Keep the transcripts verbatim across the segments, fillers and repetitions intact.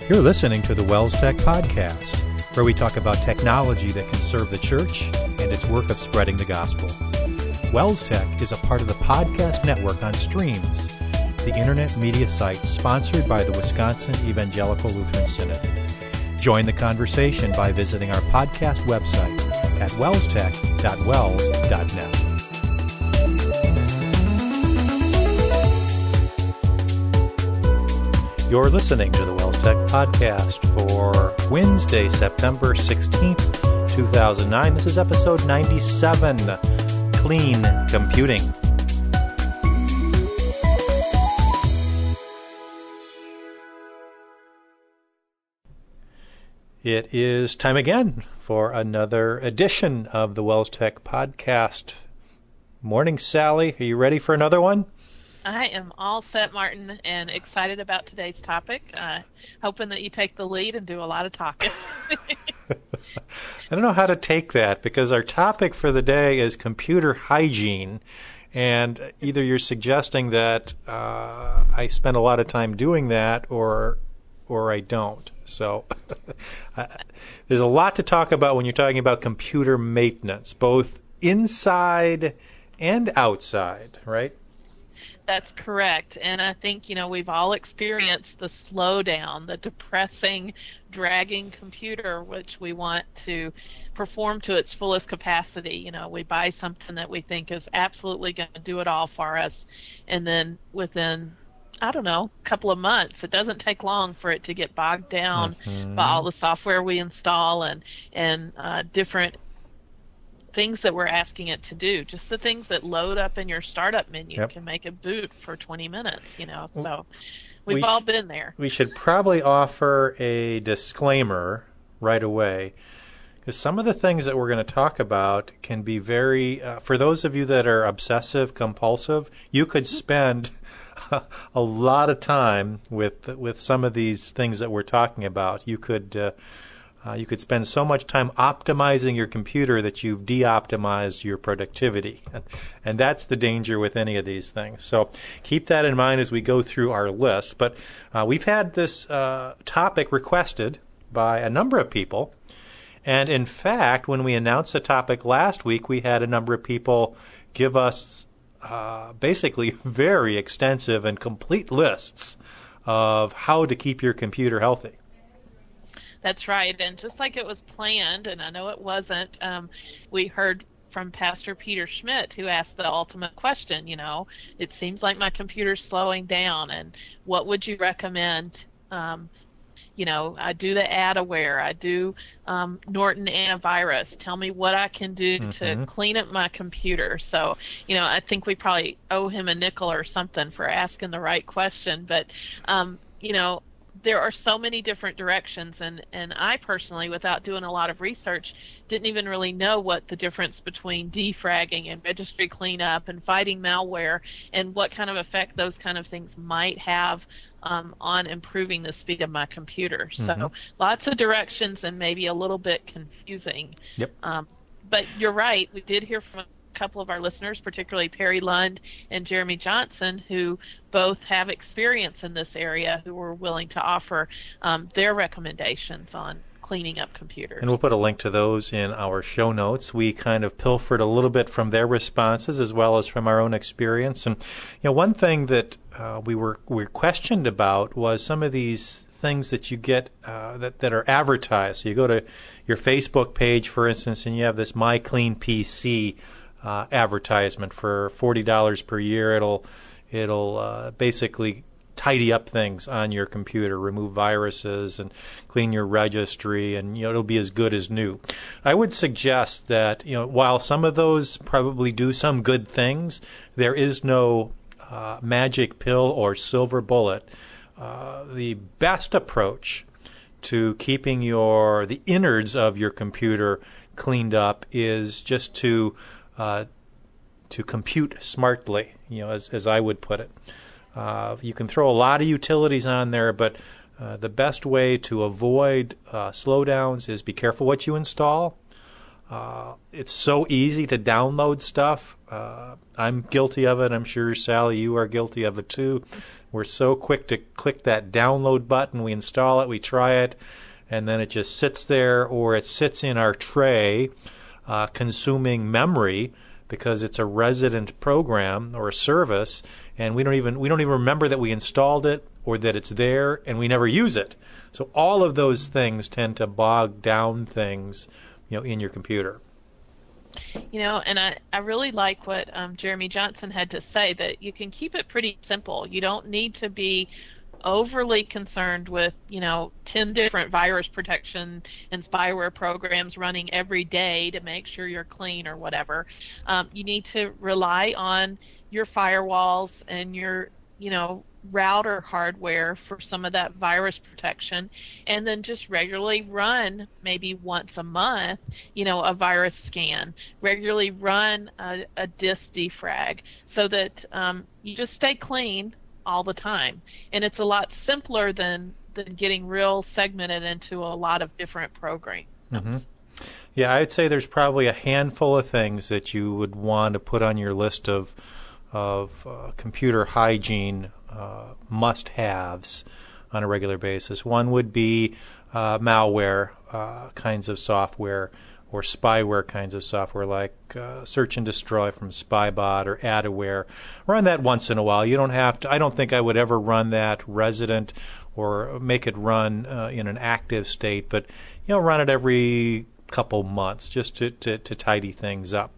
You're listening to the Wells Tech Podcast, where we talk about technology that can serve the church and its work of spreading the gospel. Wells Tech is a part of the podcast network on Streams, the internet media site sponsored by the Wisconsin Evangelical Lutheran Synod. Join the conversation by visiting our podcast website at wellstech dot wells dot net. You're listening to the Wells Tech Podcast for Wednesday, September sixteenth, two thousand nine. This is episode ninety-seven, Clean Computing. It is time again for another edition of the Wells Tech Podcast. Morning, Sally. Are you ready for another one? I am all set, Martin, and excited about today's topic. Uh, hoping that you take the lead and do a lot of talking. I don't know how to take that, because our topic for the day is computer hygiene, and either you're suggesting that uh, I spend a lot of time doing that, or or I don't. So uh, there's a lot to talk about when you're talking about computer maintenance, both inside and outside, right? That's correct. And I think, you know, we've all experienced the slowdown, the depressing, dragging computer, which we want to perform to its fullest capacity. You know, we buy something that we think is absolutely going to do it all for us. And then within, I don't know, a couple of months, it doesn't take long for it to get bogged down mm-hmm. by all the software we install and, and uh, different things that we're asking it to do. Just the things that load up in your startup menu yep. can make it boot for twenty minutes, you know. So we've we all been there. We should probably offer a disclaimer right away, because some of the things that we're going to talk about can be very, uh, for those of you that are obsessive compulsive, you could spend a lot of time with with some of these things that we're talking about. You could uh, Uh, you could spend so much time optimizing your computer that you've de-optimized your productivity. And, and that's the danger with any of these things. So keep that in mind as we go through our list. But uh, we've had this uh, topic requested by a number of people. And in fact, when we announced the topic last week, we had a number of people give us uh, basically very extensive and complete lists of how to keep your computer healthy. That's right, and just like it was planned, and I know it wasn't, um, we heard from Pastor Peter Schmidt, who asked the ultimate question, you know, it seems like my computer's slowing down, and what would you recommend? Um, you know, I do the AdAware, I do um, Norton Antivirus. Tell me what I can do mm-hmm. to clean up my computer. So, you know, I think we probably owe him a nickel or something for asking the right question, but, um, you know, there are so many different directions, and, and I personally, without doing a lot of research, didn't even really know what the difference between defragging and registry cleanup and fighting malware and what kind of effect those kind of things might have um, on improving the speed of my computer. Mm-hmm. So lots of directions and maybe a little bit confusing. Yep. Um, but you're right. We did hear from couple of our listeners, particularly Perry Lund and Jeremy Johnson, who both have experience in this area, who were willing to offer um, their recommendations on cleaning up computers. And we'll put a link to those in our show notes. We kind of pilfered a little bit from their responses as well as from our own experience. And you know, one thing that uh, we were we were questioned about was some of these things that you get uh, that that are advertised. So you go to your Facebook page, for instance, and you have this My Clean P C Uh, advertisement for forty dollars per year. It'll it'll uh, basically tidy up things on your computer, remove viruses, and clean your registry, and you know it'll be as good as new. I would suggest that you know while some of those probably do some good things, there is no uh, magic pill or silver bullet. Uh, the best approach to keeping your the innards of your computer cleaned up is just to Uh, to compute smartly, you know, as as I would put it. Uh, you can throw a lot of utilities on there, but uh, the best way to avoid uh, slowdowns is be careful what you install. Uh, it's so easy to download stuff. Uh, I'm guilty of it. I'm sure, Sally, you are guilty of it too. We're so quick to click that download button. We install it, we try it, and then it just sits there, or it sits in our tray uh, consuming memory because it's a resident program or a service, and we don't even we don't even remember that we installed it or that it's there, and we never use it. So all of those things tend to bog down things, you know, in your computer. You know, and I, I really like what um, Jeremy Johnson had to say, that you can keep it pretty simple. You don't need to be overly concerned with, you know, ten different virus protection and spyware programs running every day to make sure you're clean or whatever. Um, you need to rely on your firewalls and your, you know, router hardware for some of that virus protection, and then just regularly run, maybe once a month, you know, a virus scan. Regularly run a, a disk defrag so that um, you just stay clean all the time. And it's a lot simpler than, than getting real segmented into a lot of different programs. Mm-hmm. Yeah, I'd say there's probably a handful of things that you would want to put on your list of of uh, computer hygiene uh, must-haves on a regular basis. One would be uh, malware uh, kinds of software, or spyware kinds of software, like uh, Search and Destroy from Spybot or Adaware. Run that once in a while. You don't have to. I don't think I would ever run that resident or make it run uh, in an active state, but you know, run it every couple months just to, to, to tidy things up.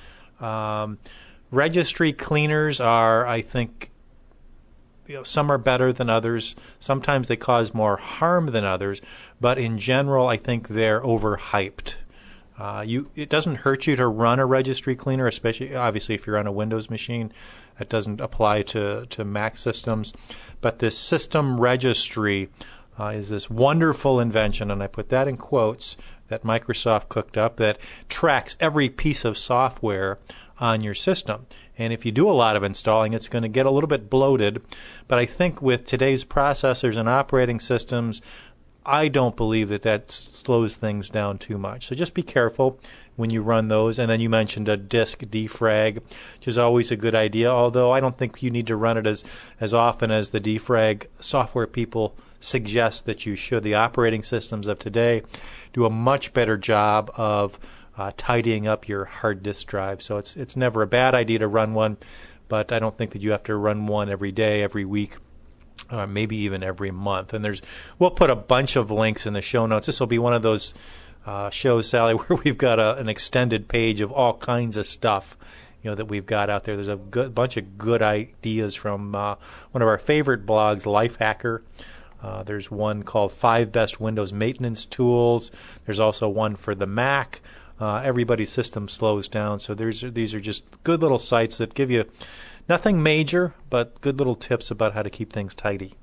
Um, registry cleaners are, I think, you know, some are better than others. Sometimes they cause more harm than others, but in general, I think they're overhyped. Uh, you, it doesn't hurt you to run a registry cleaner, especially obviously if you're on a Windows machine. That doesn't apply to, to Mac systems. But this system registry uh, is this wonderful invention, and I put that in quotes, that Microsoft cooked up, that tracks every piece of software on your system. And if you do a lot of installing, it's going to get a little bit bloated. But I think with today's processors and operating systems, I don't believe that that slows things down too much. So just be careful when you run those. And then you mentioned a disk defrag, which is always a good idea, although I don't think you need to run it as, as often as the defrag software people suggest that you should. The operating systems of today do a much better job of uh, tidying up your hard disk drive. So it's it's never a bad idea to run one, but I don't think that you have to run one every day, every week. Uh, maybe even every month. And there's, we'll put a bunch of links in the show notes. This will be one of those uh, shows, Sally, where we've got a, an extended page of all kinds of stuff, you know, that we've got out there. There's a good, bunch of good ideas from uh, one of our favorite blogs, Lifehacker. Uh, there's one called Five Best Windows Maintenance Tools. There's also one for the Mac. Uh, everybody's system slows down, so there's these are just good little sites that give you nothing major, but good little tips about how to keep things tidy.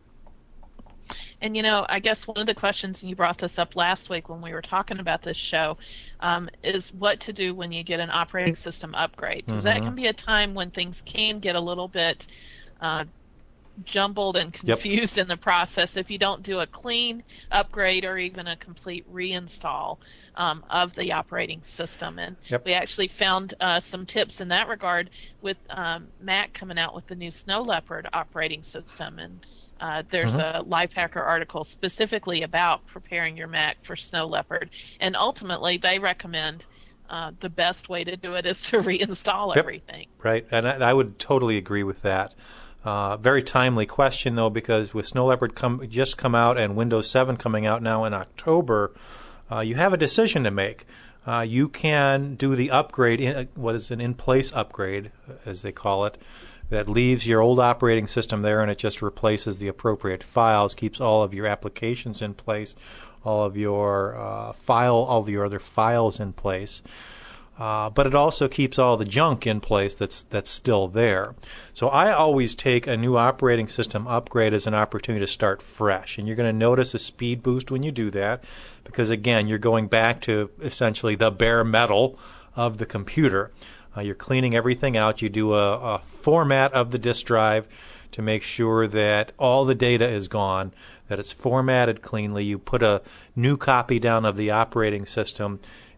And, you know, I guess one of the questions, and you brought this up last week when we were talking about this show, um, is what to do when you get an operating system upgrade. Because mm-hmm. that can be a time when things can get a little bit uh, jumbled and confused yep. in the process if you don't do a clean upgrade or even a complete reinstall um, of the operating system. And yep. we actually found uh, some tips in that regard with um, Mac coming out with the new Snow Leopard operating system. And uh, there's mm-hmm. a Lifehacker article specifically about preparing your Mac for Snow Leopard. And ultimately, they recommend uh, the best way to do it is to reinstall yep. everything. Right, and I, I would totally agree with that. Uh, very timely question, though, because with Snow Leopard come, just come out and Windows seven coming out now in October, uh, you have a decision to make. Uh, you can do the upgrade, in, what is an in-place upgrade, as they call it, that leaves your old operating system there and it just replaces the appropriate files, keeps all of your applications in place, all of your uh, file, all of your other files in place. Uh, but it also keeps all the junk in place that's that's still there. So I always take a new operating system upgrade as an opportunity to start fresh. And you're going to notice a speed boost when you do that because, again, you're going back to essentially the bare metal of the computer. Uh, you're cleaning everything out. You do a, a format of the disk drive to make sure that all the data is gone, that it's formatted cleanly. You put a new copy down of the operating system,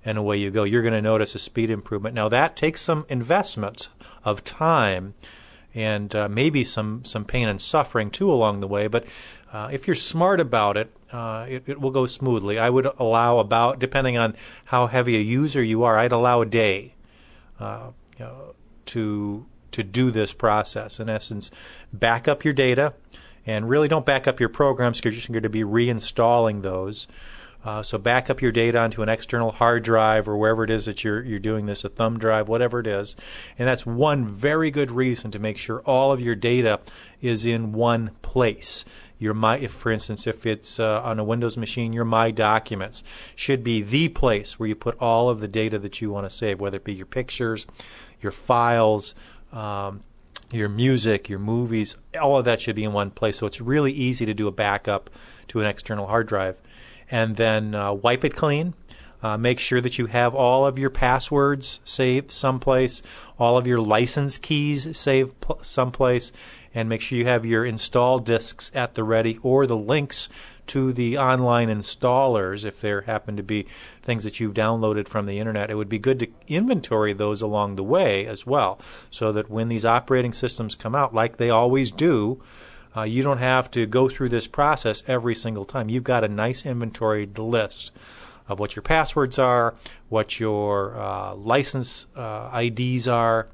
and away you go. You're going to notice a speed improvement. Now, that takes some investment of time and uh, maybe some, some pain and suffering, too, along the way. But uh, if you're smart about it, uh, it, it will go smoothly. I would allow about, depending on how heavy a user you are, I'd allow a day uh, you know, to to do this process. In essence, back up your data, and really don't back up your programs because you're just going to be reinstalling those. Uh, so back up your data onto an external hard drive or wherever it is that you're you're doing this, a thumb drive, whatever it is. And that's one very good reason to make sure all of your data is in one place. Your My, if, for instance, if it's uh, on a Windows machine, your My Documents should be the place where you put all of the data that you want to save, whether it be your pictures, your files, um, your music, your movies. All of that should be in one place. So it's really easy to do a backup to an external hard drive. And then uh, wipe it clean. Uh, make sure that you have all of your passwords saved someplace, all of your license keys saved p- someplace, and make sure you have your install disks at the ready or the links to the online installers if there happen to be things that you've downloaded from the internet. It would be good to inventory those along the way as well, so that when these operating systems come out, like they always do, Uh, you don't have to go through this process every single time. You've got a nice inventoried list of what your passwords are, what your uh, license uh, I Ds are,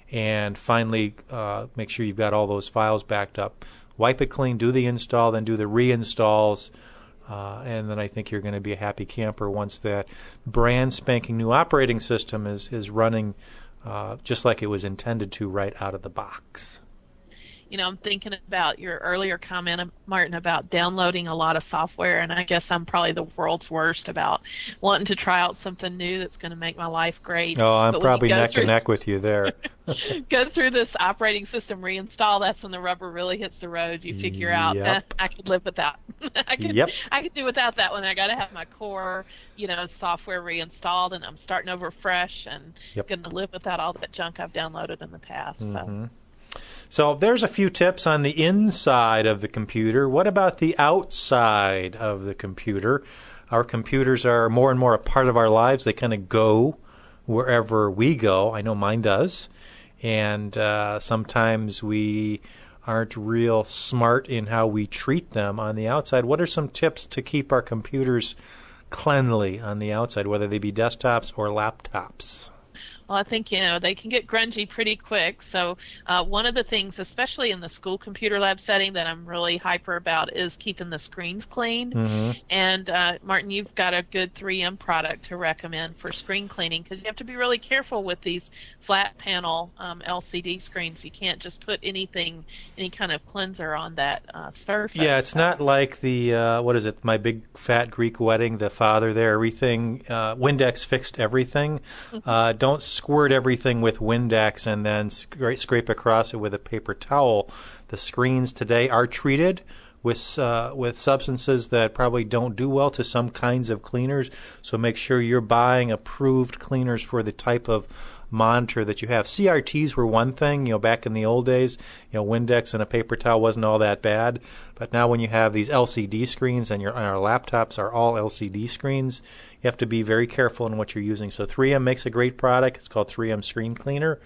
and finally uh, make sure you've got all those files backed up. Wipe it clean, do the install, then do the reinstalls, uh, and then I think you're going to be a happy camper once that brand spanking new operating system is, is running uh, just like it was intended to right out of the box. You know, I'm thinking about your earlier comment, Martin, about downloading a lot of software, and I guess I'm probably the world's worst about wanting to try out something new that's going to make my life great. Oh, I'm but probably neck through, and neck with you there. Go through this operating system reinstall, that's when the rubber really hits the road. You figure out, Yep. eh, I could live without. I could, Yep. I could do without that one. I got to have my core, you know, software reinstalled, and I'm starting over fresh and Yep. going to live without all that junk I've downloaded in the past. Mm-hmm. So. So there's a few tips on the inside of the computer. What about the outside of the computer? Our computers are more and more a part of our lives. They kind of go wherever we go. I know mine does. And uh, sometimes we aren't real smart in how we treat them on the outside. What are some tips to keep our computers cleanly on the outside, whether they be desktops or laptops? Well, I think, you know, they can get grungy pretty quick. So uh, one of the things, especially in the school computer lab setting, that I'm really hyper about is keeping the screens cleaned. Mm-hmm. And, uh, Martin, you've got a good three M product to recommend for screen cleaning, because you have to be really careful with these flat panel um, L C D screens. You can't just put anything, any kind of cleanser on that uh, surface. Yeah, it's not like the, uh, what is it, My Big Fat Greek Wedding, the father there, everything, uh, Windex fixed everything. Uh, don't squirt everything with Windex and then scra- scrape across it with a paper towel. The screens today are treated with uh, with substances that probably don't do well to some kinds of cleaners. So make sure you're buying approved cleaners for the type of monitor that you have. C R Ts were one thing, you know, back in the old days, you know, Windex and a paper towel wasn't all that bad. But now when you have these L C D screens, and your and our laptops are all L C D screens, you have to be very careful in what you're using. So three M makes a great product. It's called three M Screen Cleaner.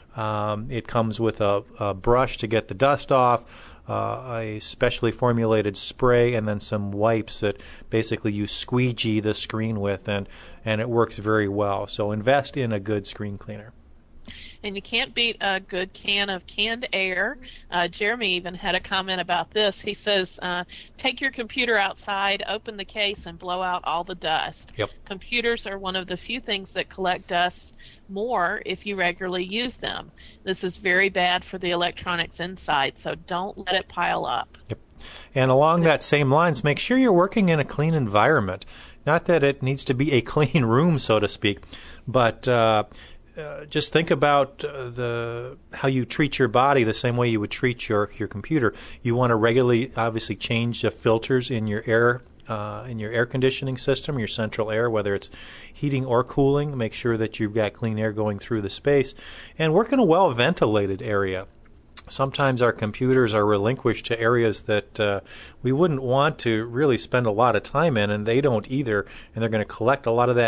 Um, it comes with a, a brush to get the dust off, uh, a specially formulated spray, and then some wipes that basically you squeegee the screen with, and, and it works very well. So invest in a good screen cleaner. And you can't beat a good can of canned air. Uh, Jeremy even had a comment about this. He says, uh, take your computer outside, open the case, and blow out all the dust. Yep. Computers are one of the few things that collect dust more if you regularly use them. This is very bad for the electronics inside, so don't let it pile up. Yep. And along that same lines, make sure you're working in a clean environment. Not that it needs to be a clean room, so to speak, but uh, Uh, just think about uh, the how you treat your body the same way you would treat your, your computer. You want to regularly, obviously, change the filters in your air uh, in your air conditioning system, your central air, whether it's heating or cooling. Make sure that you've got clean air going through the space, and work in a well-ventilated area. Sometimes our computers are relinquished to areas that uh, we wouldn't want to really spend a lot of time in, and they don't either, and they're going to collect a lot of that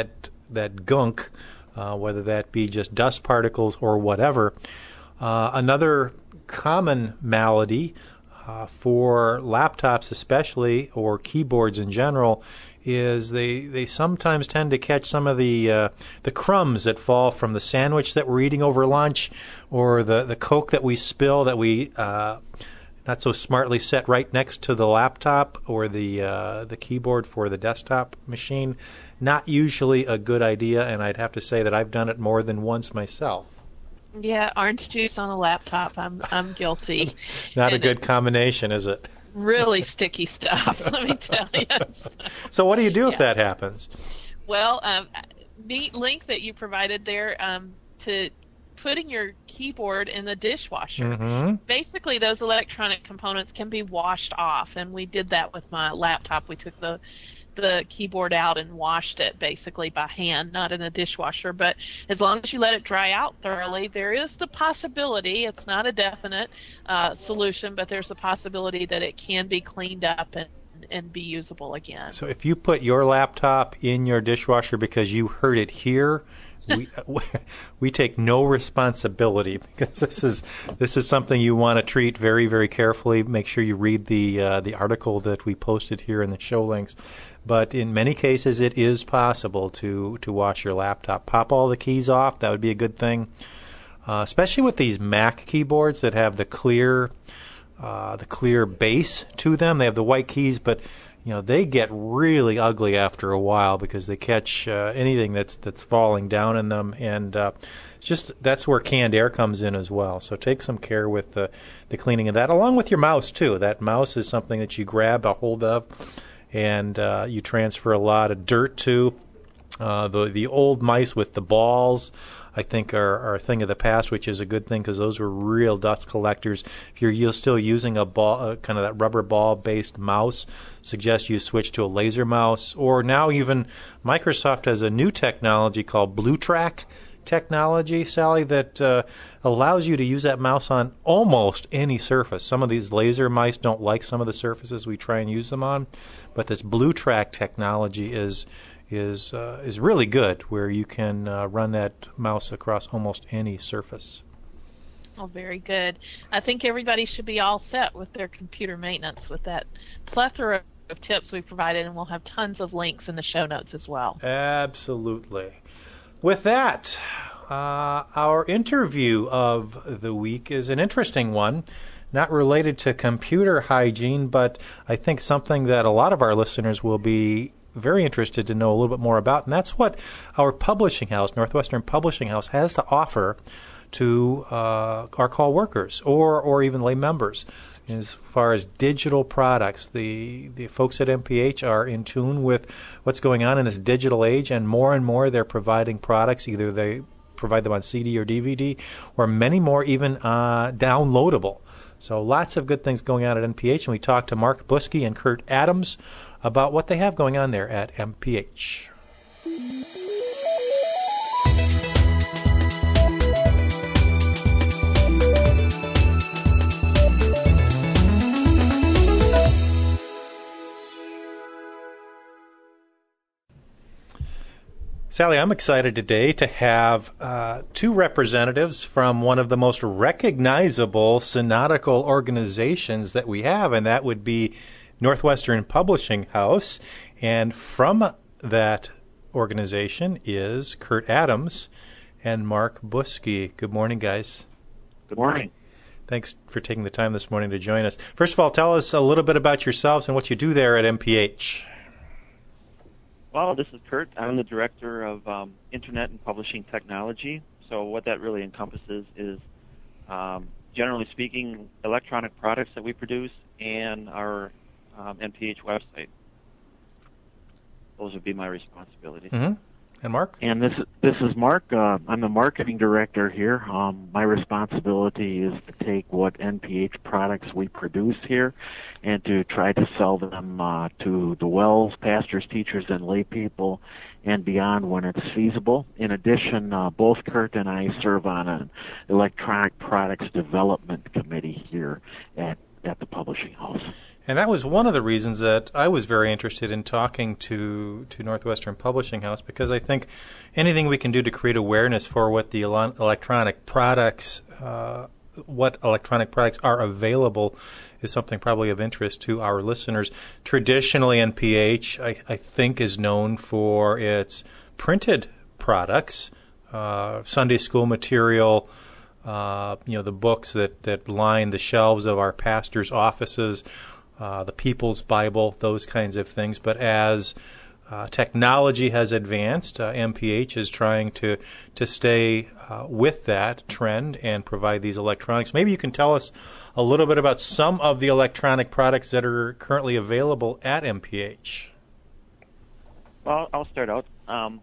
that gunk, uh, whether that be just dust particles or whatever. Uh, another common malady uh, for laptops especially, or keyboards in general, is they, they sometimes tend to catch some of the uh, the crumbs that fall from the sandwich that we're eating over lunch, or the, the Coke that we spill that we uh, not so smartly set right next to the laptop or the uh, the keyboard for the desktop machine. Not usually a good idea, and I'd have to say that I've done it more than once myself. Yeah, orange juice on a laptop. I'm I'm guilty. Not and a good combination, is it? Really sticky stuff, let me tell you. So what do you do yeah. if that happens? Well, um, neat link that you provided there um, to putting your keyboard in the dishwasher. Mm-hmm. Basically, those electronic components can be washed off, and we did that with my laptop. We took the the keyboard out and washed it basically by hand, not in a dishwasher. But as long as you let it dry out thoroughly, there is the possibility, it's not a definite uh, solution, but there's a possibility that it can be cleaned up and, and be usable again. So if you put your laptop in your dishwasher because you heard it here, we we take no responsibility, because this is this is something you want to treat very, very carefully. Make sure you read the uh, the article that we posted here in the show links. But in many cases, it is possible to to wash your laptop. Pop all the keys off. That would be a good thing, uh, especially with these Mac keyboards that have the clear uh, the clear base to them. They have the white keys, but you know, they get really ugly after a while because they catch uh, anything that's that's falling down in them, and uh, just that's where canned air comes in as well. So take some care with the, the cleaning of that, along with your mouse too. That mouse is something that you grab a hold of, and uh, you transfer a lot of dirt to. Uh, the the old mice with the balls, I think, are, are a thing of the past, which is a good thing because those were real dust collectors. If you're, you're still using a ball, uh, kind of that rubber ball-based mouse, suggest you switch to a laser mouse. Or now even Microsoft has a new technology called BlueTrack technology, Sally, that uh, allows you to use that mouse on almost any surface. Some of these laser mice don't like some of the surfaces we try and use them on, but this BlueTrack technology is is uh, is really good, where you can uh, run that mouse across almost any surface. Oh, very good. I think everybody should be all set with their computer maintenance with that plethora of tips we provided, and we'll have tons of links in the show notes as well. Absolutely. With that, uh, our interview of the week is an interesting one, not related to computer hygiene, but I think something that a lot of our listeners will be very interested to know a little bit more about, and that's what our publishing house, Northwestern Publishing House, has to offer to uh, our call workers or or even lay members as far as digital products. The the folks at M P H are in tune with what's going on in this digital age, and more and more they're providing products. Either they provide them on C D or D V D, or many more even uh, downloadable. So lots of good things going on at M P H, and we talked to Mark Buskey and Kurt Adams about what they have going on there at M P H. Sally, I'm excited today to have uh, two representatives from one of the most recognizable synodical organizations that we have, and that would be Northwestern Publishing House. And from that organization is Kurt Adams and Mark Buskey. Good morning, guys. Good morning. Thanks for taking the time this morning to join us. First of all, tell us a little bit about yourselves and what you do there at M P H. Well, this is Kurt. I'm the Director of um, Internet and Publishing Technology. So what that really encompasses is, um, generally speaking, electronic products that we produce and our um, M P H website. Those would be my responsibilities. Mm-hmm. And Mark? And this this is Mark. Uh, I'm the marketing director here. Um, my responsibility is to take what N P H products we produce here and to try to sell them uh, to the WELS, pastors, teachers, and lay people and beyond when it's feasible. In addition, uh, both Kurt and I serve on an electronic products development committee here at at the publishing house. And that was one of the reasons that I was very interested in talking to, to Northwestern Publishing House, because I think anything we can do to create awareness for what the ele- electronic products, uh, what electronic products are available, is something probably of interest to our listeners. Traditionally, N P H, I, I think, is known for its printed products, uh, Sunday school material, uh, you know, the books that, that line the shelves of our pastors' offices, Uh, the People's Bible, those kinds of things. But as uh, technology has advanced, uh, M P H is trying to to stay uh, with that trend and provide these electronics. Maybe you can tell us a little bit about some of the electronic products that are currently available at M P H. Well, I'll start out. Um,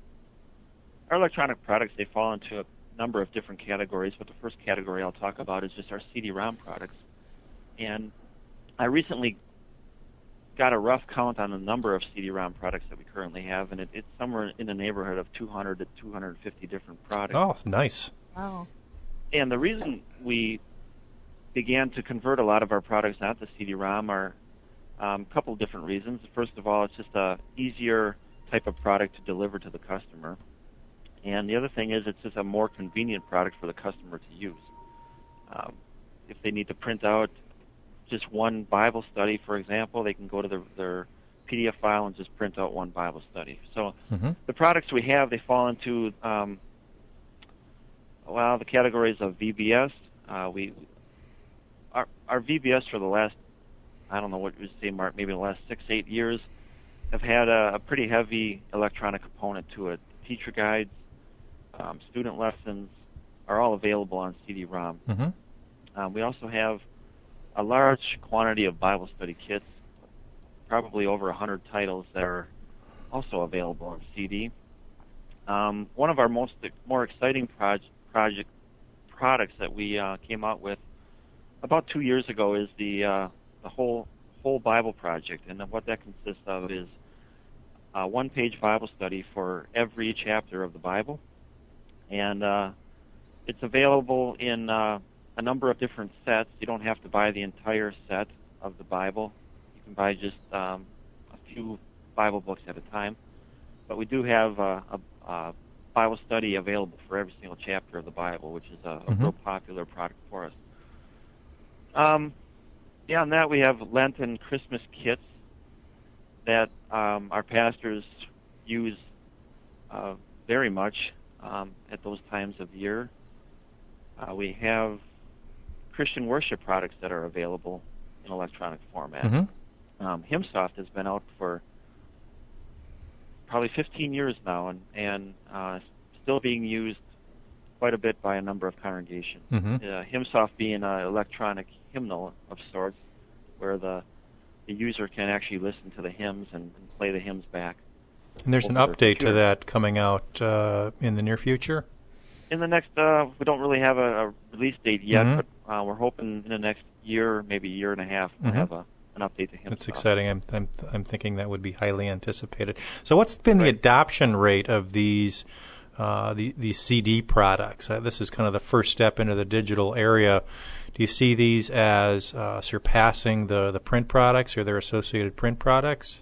our electronic products, they fall into a number of different categories, but the first category I'll talk about is just our C D ROM products. And I recently got a rough count on the number of C D ROM products that we currently have, and it, it's somewhere in the neighborhood of two hundred to two hundred fifty different products. Oh, nice. Wow. And the reason we began to convert a lot of our products onto C D ROM are um, a couple of different reasons. First of all, it's just a easier type of product to deliver to the customer. And the other thing is it's just a more convenient product for the customer to use. Um, if they need to print out just one Bible study, for example, they can go to the, their P D F file and just print out one Bible study. So mm-hmm. the products we have, they fall into, um, well, the categories of V B S. Uh, we our, our V B S for the last, I don't know what you would say, Mark, maybe the last six, eight years, have had a, a pretty heavy electronic component to it. Teacher guides, um, student lessons are all available on C D ROM. Mm-hmm. Um, we also have a large quantity of Bible study kits, probably over one hundred titles that are also available on C D. Um, one of our most more exciting project, project products that we uh, came out with about two years ago is the uh, the whole whole Bible project, and what that consists of is a one-page Bible study for every chapter of the Bible, and uh, it's available in uh, a number of different sets. You don't have to buy the entire set of the Bible. You can buy just um, a few Bible books at a time. But we do have a, a, a Bible study available for every single chapter of the Bible, which is a, a mm-hmm. real popular product for us. Um, beyond that, we have Lent and Christmas kits that um, our pastors use uh, very much um, at those times of year. Uh, we have Christian worship products that are available in electronic format. Mm-hmm. Um, HymnSoft has been out for probably fifteen years now, and, and uh, still being used quite a bit by a number of congregations. Mm-hmm. Uh, HymnSoft being an electronic hymnal of sorts, where the the user can actually listen to the hymns and, and play the hymns back. And there's an update to that coming out uh, in the near future? In the next, uh, we don't really have a, a release date yet, mm-hmm. but uh, we're hoping in the next year, maybe a year and a half, we'll mm-hmm. have a, an update to HymnSoft. That's exciting. I'm, I'm I'm thinking that would be highly anticipated. So, what's been right. the adoption rate of these uh, the these C D products? Uh, this is kind of the first step into the digital area. Do you see these as uh, surpassing the the print products or their associated print products?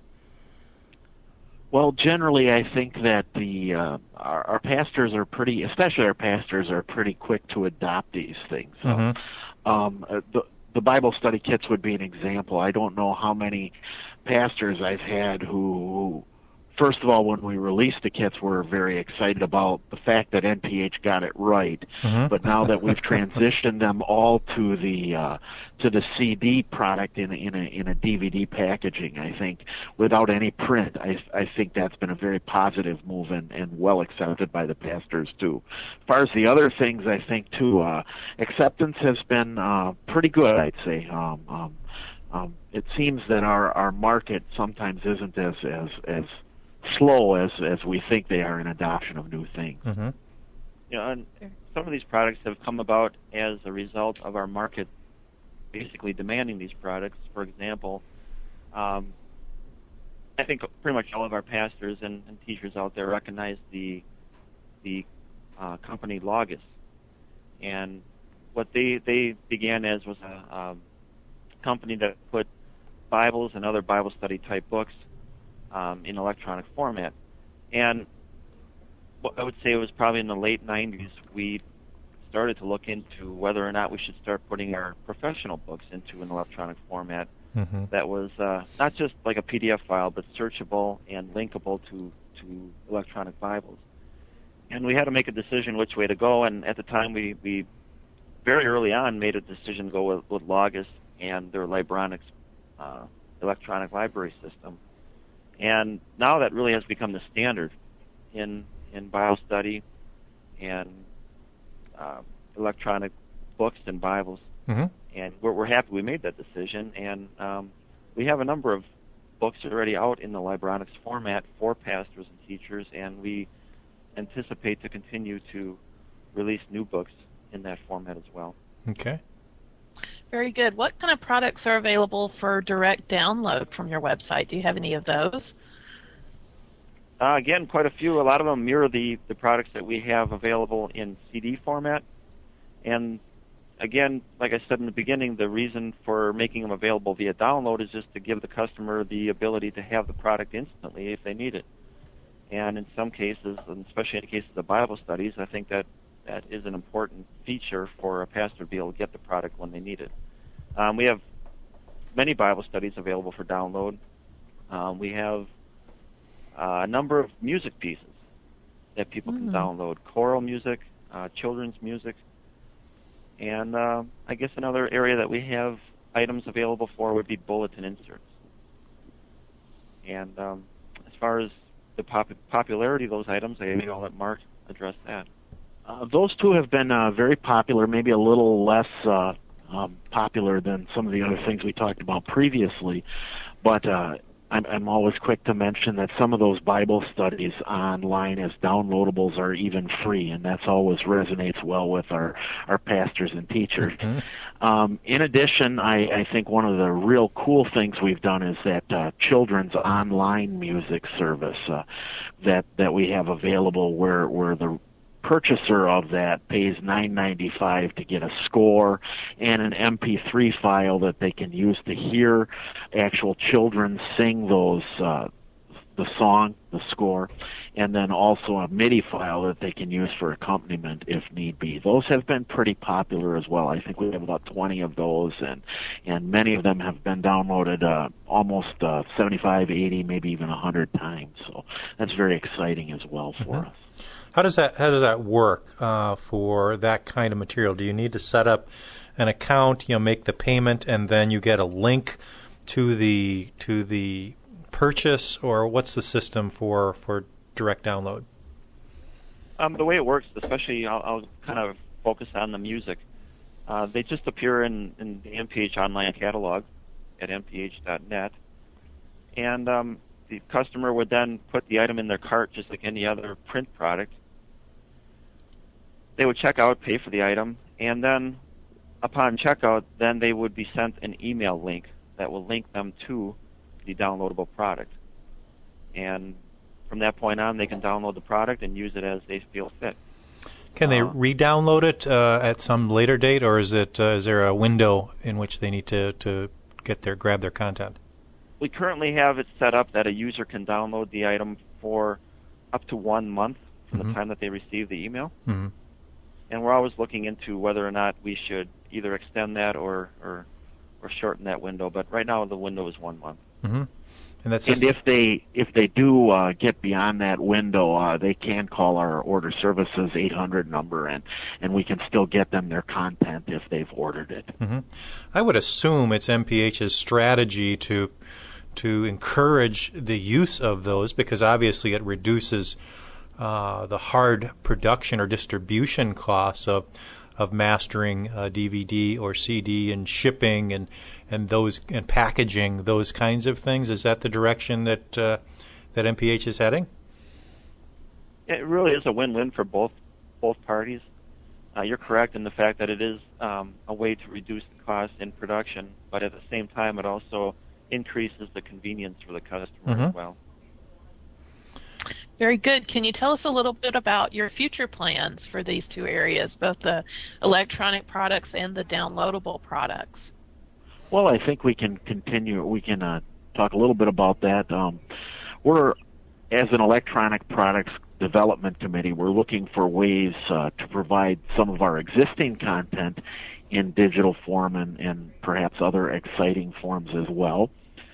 Well, generally, I think that the uh, our, our pastors are pretty, especially our pastors, are pretty quick to adopt these things. So, mm-hmm. um, the the Bible study kits would be an example. I don't know how many pastors I've had who, first of all, when we released the kits, were very excited about the fact that N P H got it right. Mm-hmm. But now that we've transitioned them all to the uh, to the C D product in a, in a in a D V D packaging, I think without any print, I I think that's been a very positive move and, and well accepted by the pastors too. As far as the other things, I think too, uh, acceptance has been uh, pretty good. I'd say. Um, um, um, it seems that our our market sometimes isn't as as as slow as as we think they are in adoption of new things. Mm-hmm. You know, and some of these products have come about as a result of our market basically demanding these products. For example, um, I think pretty much all of our pastors and, and teachers out there recognize the the uh, company Logos, and what they they began as was a, um, company that put Bibles and other Bible study type books um, in electronic format. And I would say it was probably in the late nineties we started to look into whether or not we should start putting our professional books into an electronic format mm-hmm. that was uh, not just like a P D F file, but searchable and linkable to, to electronic Bibles. And we had to make a decision which way to go, and at the time we, we very early on made a decision to go with, with Logos and their Libronics uh, electronic library system. And now that really has become the standard in in Bible study and uh, electronic books and Bibles. Mm-hmm. And we're, we're happy we made that decision. And um, we have a number of books already out in the Libronics format for pastors and teachers, and we anticipate to continue to release new books in that format as well. Okay. Very good. What kind of products are available for direct download from your website? Do you have any of those? Uh, again, quite a few. A lot of them mirror the, the products that we have available in C D format. And again, like I said in the beginning, the reason for making them available via download is just to give the customer the ability to have the product instantly if they need it. And in some cases, and especially in the case of the Bible studies, I think that that is an important feature for a pastor to be able to get the product when they need it. Um, we have many Bible studies available for download. Um, we have uh, a number of music pieces that people mm. can download, choral music, uh, children's music, and uh, I guess another area that we have items available for would be bulletin inserts. And um, as far as the pop- popularity of those items, I maybe I'll let Mark address that. Uh, those two have been uh, very popular, maybe a little less uh, um, popular than some of the other things we talked about previously, but uh, I'm, I'm always quick to mention that some of those Bible studies online as downloadables are even free, and that's always resonates well with our, our pastors and teachers. Mm-hmm. Um, in addition, I, I think one of the real cool things we've done is that uh, children's online music service uh, that that we have available, where where the purchaser of that pays nine ninety-five to get a score and an M P three file that they can use to hear actual children sing those uh, the song, the score, and then also a MIDI file that they can use for accompaniment if need be. Those have been pretty popular as well. I think we have about twenty of those, and and many of them have been downloaded uh, almost uh, seventy-five, eighty, maybe even one hundred times. So that's very exciting as well for mm-hmm. us. How does that how does that work uh, for that kind of material? Do you need to set up an account, you know, make the payment, and then you get a link to the to the purchase, or what's the system for, for direct download? Um, the way it works, especially I'll, I'll kind of focus on the music. Uh, they just appear in, in the M P H online catalog at m p h dot net, and um, the customer would then put the item in their cart just like any other print product. They would check out, pay for the item, and then upon checkout, then they would be sent an email link that will link them to the downloadable product. And from that point on, they can download the product and use it as they feel fit. Can they uh, re-download it uh, at some later date, or is it uh, is there a window in which they need to, to get their grab their content? We currently have it set up that a user can download the item for up to one month from mm-hmm. the time that they receive the email. Mm-hmm. And we're always looking into whether or not we should either extend that or or, or shorten that window. But right now, the window is one month. Mm-hmm. And, that's and if they if they do uh, get beyond that window, uh, they can call our order services eight hundred number, and, and we can still get them their content if they've ordered it. Mm-hmm. I would assume it's M P H's strategy to to encourage the use of those, because obviously it reduces uh, the hard production or distribution costs of of mastering a D V D or C D and shipping and and those and packaging, those kinds of things. Is that the direction that uh, that M P H is heading? It really is a win-win for both both parties. Uh, you're correct in the fact that it is um, a way to reduce the cost in production, but at the same time, it also increases the convenience for the customer mm-hmm. as well. Very good. Can you tell us a little bit about your future plans for these two areas, both the electronic products and the downloadable products? Well, I think we can continue. We can uh, talk a little bit about that. Um, we're, as an electronic products development committee, we're looking for ways uh, to provide some of our existing content in digital form and, and perhaps other exciting forms as well.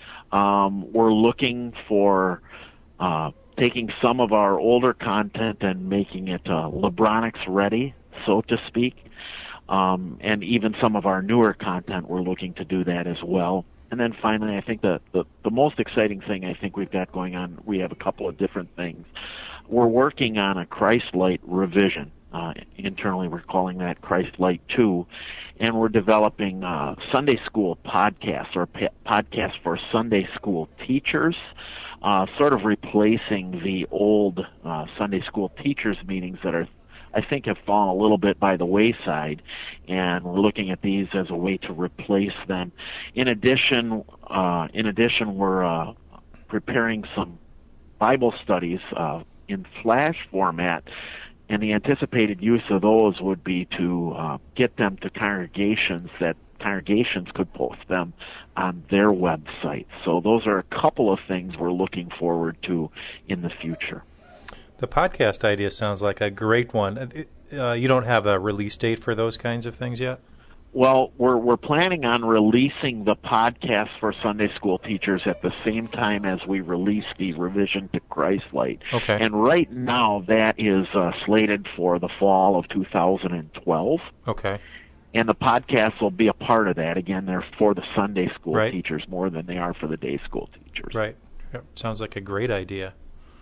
Um, we're looking for uh, taking some of our older content and making it uh, Lebronics ready, so to speak. Um, and even some of our newer content, we're looking to do that as well. And then finally, I think the, the, the most exciting thing I think we've got going on, we have a couple of different things. We're working on a Christ-Light revision. Uh, internally, we're calling that Christ-Light two. And we're developing uh, Sunday school podcasts, or pa- podcasts for Sunday school teachers, uh, sort of replacing the old uh, Sunday school teachers meetings that are, I think, have fallen a little bit by the wayside, and we're looking at these as a way to replace them. In addition, uh, in addition, we're uh, preparing some Bible studies uh, in Flash format, and the anticipated use of those would be to uh, get them to congregations that congregations could post them on their website. So those are a couple of things we're looking forward to in the future. The podcast idea sounds like a great one. Uh, you don't have a release date for those kinds of things yet? Well, we're we're planning on releasing the podcast for Sunday school teachers at the same time as we release the revision to Christ-Light. Okay. And right now that is uh, slated for the fall of two thousand twelve. Okay. And the podcasts will be a part of that. Again, they're for the Sunday school right. teachers more than they are for the day school teachers. Right. Yep. Sounds like a great idea.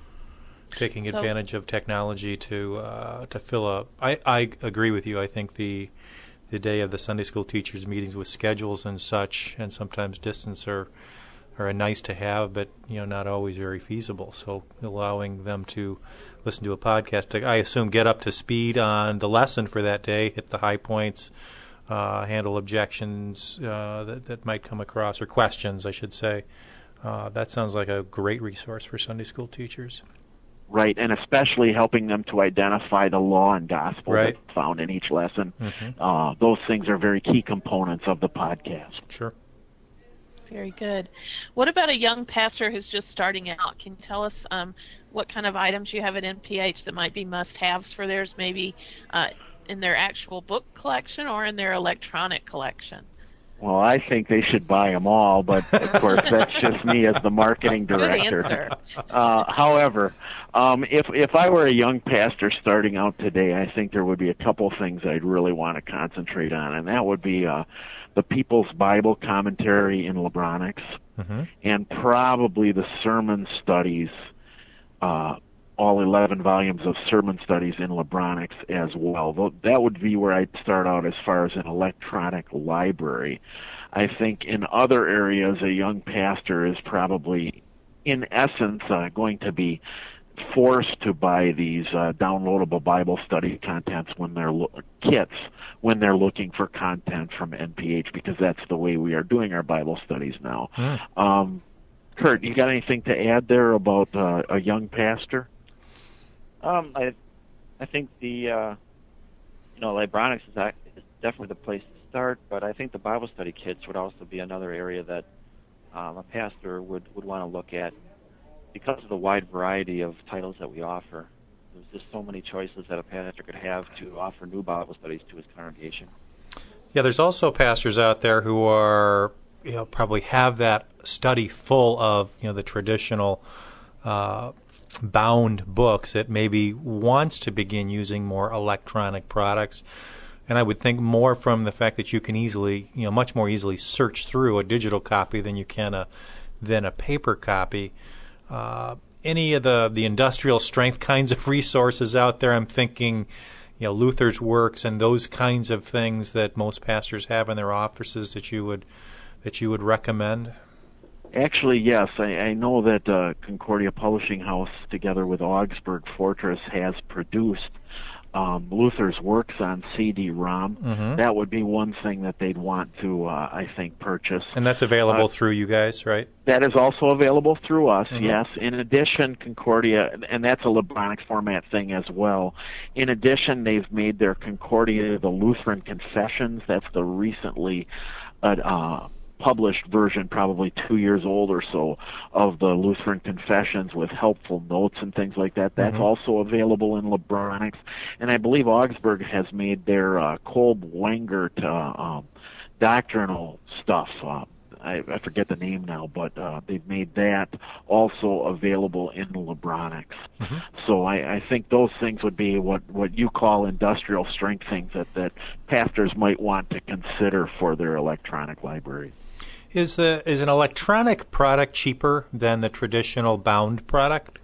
Taking so, advantage of technology to uh, to fill up. I, I agree with you. I think the the day of the Sunday school teachers meetings with schedules and such, and sometimes distance are are a nice to have, but you know not always very feasible. So allowing them to listen to a podcast, to, I assume, get up to speed on the lesson for that day, hit the high points, uh, handle objections uh, that that might come across, or questions, I should say. Uh, that sounds like a great resource for Sunday school teachers. Right, and especially helping them to identify the law and gospel right. that's found in each lesson. Mm-hmm. Uh, those things are very key components of the podcast. Sure. Very good. What about a young pastor who's just starting out? Can you tell us um, what kind of items you have at N P H that might be must-haves for theirs, maybe uh, in their actual book collection or in their electronic collection? Well, I think they should buy them all, but of course that's just me as the marketing director. Good answer. Uh, however, um, if if I were a young pastor starting out today, I think there would be a couple things I'd really want to concentrate on, and that would be uh, the People's Bible Commentary in Lebronics, mm-hmm. and probably the sermon studies, uh, all eleven volumes of sermon studies in Lebronics as well. That would be where I'd start out as far as an electronic library. I think in other areas, a young pastor is probably, in essence, uh, going to be forced to buy these uh, downloadable Bible study contents when they're lo- kits when they're looking for content from N P H, because that's the way we are doing our Bible studies now. Mm. Um, Kurt, you got anything to add there about uh, a young pastor? Um, I, I think the, uh, you know, Libronics is, act, is definitely the place to start, but I think the Bible study kits would also be another area that um, a pastor would, would want to look at because of the wide variety of titles that we offer. There's just so many choices that a pastor could have to offer new Bible studies to his congregation. Yeah, there's also pastors out there who are, you know, probably have that study full of, you know, the traditional uh bound books that maybe wants to begin using more electronic products. And I would think more from the fact that you can easily, you know, much more easily search through a digital copy than you can a than a paper copy. Uh, any of the, the industrial strength kinds of resources out there, I'm thinking, you know, Luther's Works and those kinds of things that most pastors have in their offices that you would that you would recommend? Actually, yes. I, I know that uh, Concordia Publishing House, together with Augsburg Fortress, has produced um, Luther's Works on C D ROM. Mm-hmm. That would be one thing that they'd want to, uh, I think, purchase. And that's available uh, through you guys, right? That is also available through us, mm-hmm. yes. In addition, Concordia, and that's a Lebronics format thing as well. In addition, they've made their Concordia, the Lutheran Confessions. That's the recently uh, uh, published version, probably two years old or so, of the Lutheran Confessions with helpful notes and things like that. That's Mm-hmm. also available in Libronics. And I believe Augsburg has made their uh, Kolb-Wengert uh, um, doctrinal stuff. Uh, I, I forget the name now, but uh, they've made that also available in Libronics. Mm-hmm. So I, I think those things would be what, what you call industrial strength things that, that pastors might want to consider for their electronic library. Is the is an electronic product cheaper than the traditional bound product?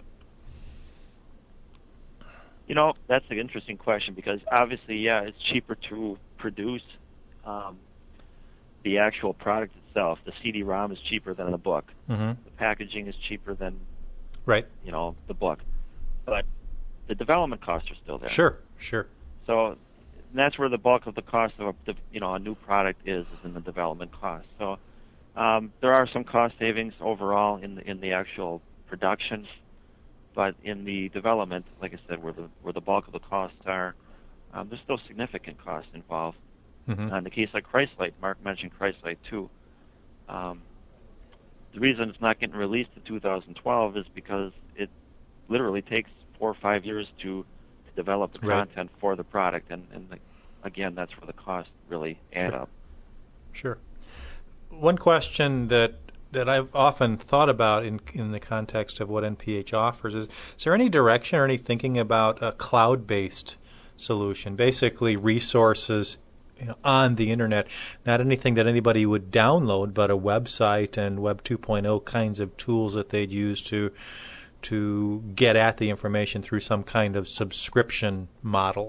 You know, that's an interesting question because obviously, yeah, it's cheaper to produce um, the actual product itself. The C D ROM is cheaper than the book. Mm-hmm. The packaging is cheaper than, Right. you know, the book. But the development costs are still there. Sure, sure. So that's where the bulk of the cost of a, you know, a new product is, is in the development cost. So um, there are some cost savings overall in the in the actual production, but in the development, like I said, where the where the bulk of the costs are, um, there's still significant costs involved. Mm-hmm. Uh, in the case like Christlight, Mark mentioned Christlight too. Um, the reason it's not getting released in two thousand twelve is because it literally takes four or five years to, to develop the Right. content for the product, and, and the, again, that's where the costs really add Sure. up. Sure. One question that that I've often thought about in in the context of what N P H offers is: is there any direction or any thinking about a cloud-based solution, basically resources, you know, on the internet, not anything that anybody would download, but a website and Web two point oh kinds of tools that they'd use to to get at the information through some kind of subscription model?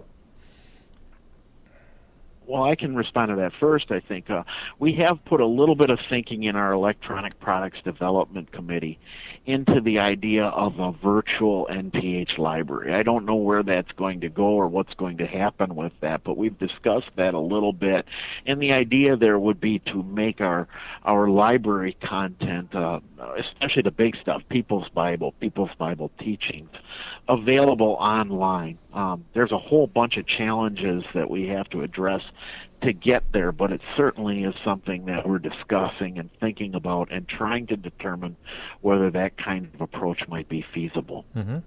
Well, I can respond to that first, I think. Uh, we have put a little bit of thinking in our Electronic Products Development Committee into the idea of a virtual N P H library. I don't know where that's going to go or what's going to happen with that, but we've discussed that a little bit. And the idea there would be to make our, our library content, uh, especially the big stuff, People's Bible, People's Bible teachings, available online. Um, there's a whole bunch of challenges that we have to address to get there, but it certainly is something that we're discussing and thinking about and trying to determine whether that kind of approach might be feasible. Mm-hmm.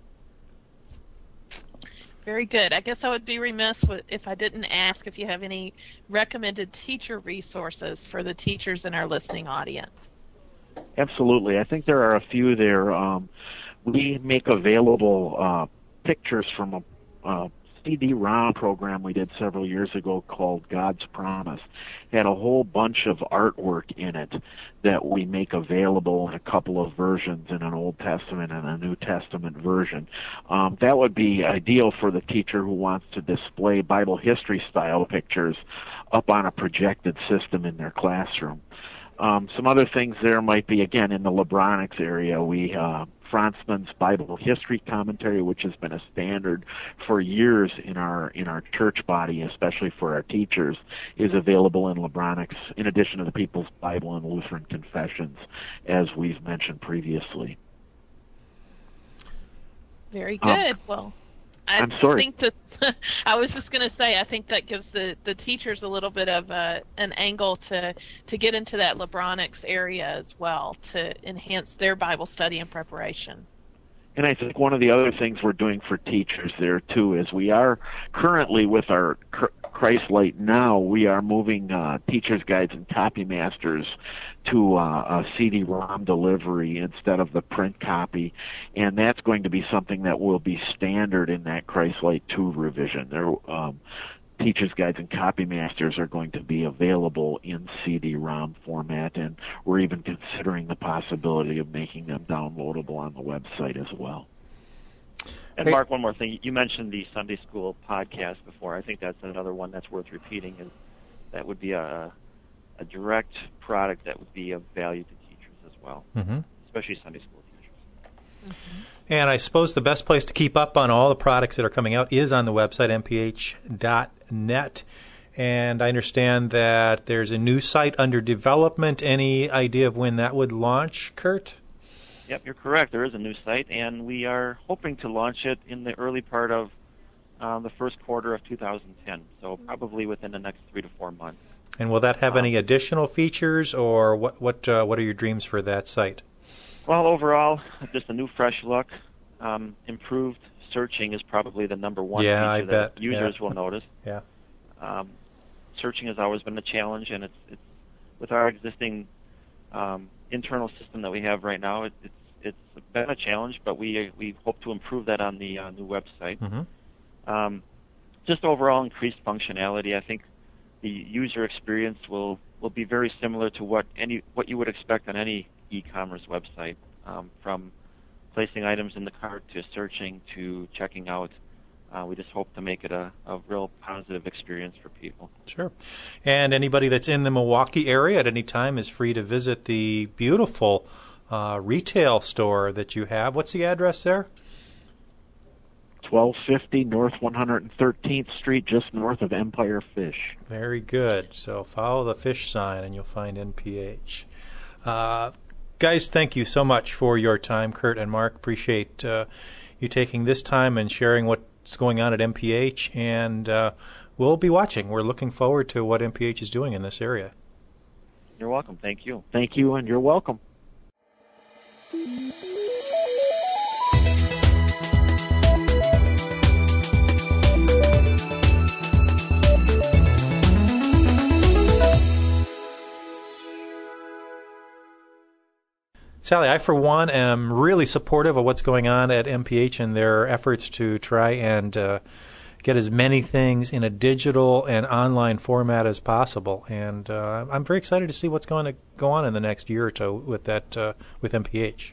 Very good. I guess I would be remiss if I didn't ask if you have any recommended teacher resources for the teachers in our listening audience. Absolutely. I think there are a few there. Um, we make available uh, pictures from a uh, C D ROM program we did several years ago called God's Promise. It had a whole bunch of artwork in it that we make available in a couple of versions, in an Old Testament and a New Testament version. Um, that would be ideal for the teacher who wants to display Bible history style pictures up on a projected system in their classroom. Um, some other things there might be, again, in the Libronics area, we uh, Franzman's Bible History Commentary, which has been a standard for years in our in our church body, especially for our teachers, is available in Libronics, in addition to the People's Bible and Lutheran Confessions, as we've mentioned previously. Very good. Um, well, I I'm sorry. think that I was just going to say I think that gives the, the teachers a little bit of a, an angle to to get into that Libronics area as well to enhance their Bible study and preparation. And I think one of the other things we're doing for teachers there, too, is we are currently with our Christlight Now, we are moving uh, teachers' guides and copy masters to uh, a C D ROM delivery instead of the print copy. And that's going to be something that will be standard in that Christlight two revision. There, um, teachers' guides and copy masters are going to be available in C D ROM format, and we're even considering the possibility of making them downloadable on the website as well. And Mark, one more thing. You mentioned the Sunday School podcast before. I think that's another one that's worth repeating. Is that would be a, a direct product that would be of value to teachers as well, Mm-hmm. especially Sunday School teachers. Mm-hmm. And I suppose the best place to keep up on all the products that are coming out is on the website, m p h dot net. And I understand that there's a new site under development. Any idea of when that would launch, Kurt? Yep, you're correct. There is a new site, and we are hoping to launch it in the early part of uh, the first quarter of two thousand ten, so probably within the next three to four months. And will that have Um, any additional features, or what what uh, what are your dreams for that site? Well, overall, just a new, fresh look. Um, improved searching is probably the number one Yeah, feature I that bet. users Yeah. will notice. Yeah. Um, searching has always been a challenge, and it's, it's with our existing um, internal system that we have right now, it, it's it's been a challenge, but we we hope to improve that on the uh, new website. Mm-hmm. Um, just overall increased functionality. I think the user experience will, will be very similar to what any what you would expect on any e-commerce website, um, from placing items in the cart to searching to checking out. Uh, we just hope to make it a, a real positive experience for people. Sure. And anybody that's in the Milwaukee area at any time is free to visit the beautiful uh, retail store that you have. What's the address there? twelve fifty North one hundred thirteenth Street, just north of Empire Fish. Very good. So follow the fish sign and you'll find N P H. Uh, guys, thank you so much for your time, Kurt and Mark. Appreciate uh, you taking this time and sharing what's going on at M P H. And uh, we'll be watching. We're looking forward to what M P H is doing in this area. You're welcome. Thank you. Thank you, and you're welcome. Sally, I, for one, am really supportive of what's going on at M P H and their efforts to try and uh, get as many things in a digital and online format as possible. And uh, I'm very excited to see what's going to go on in the next year or two with that, uh, with M P H.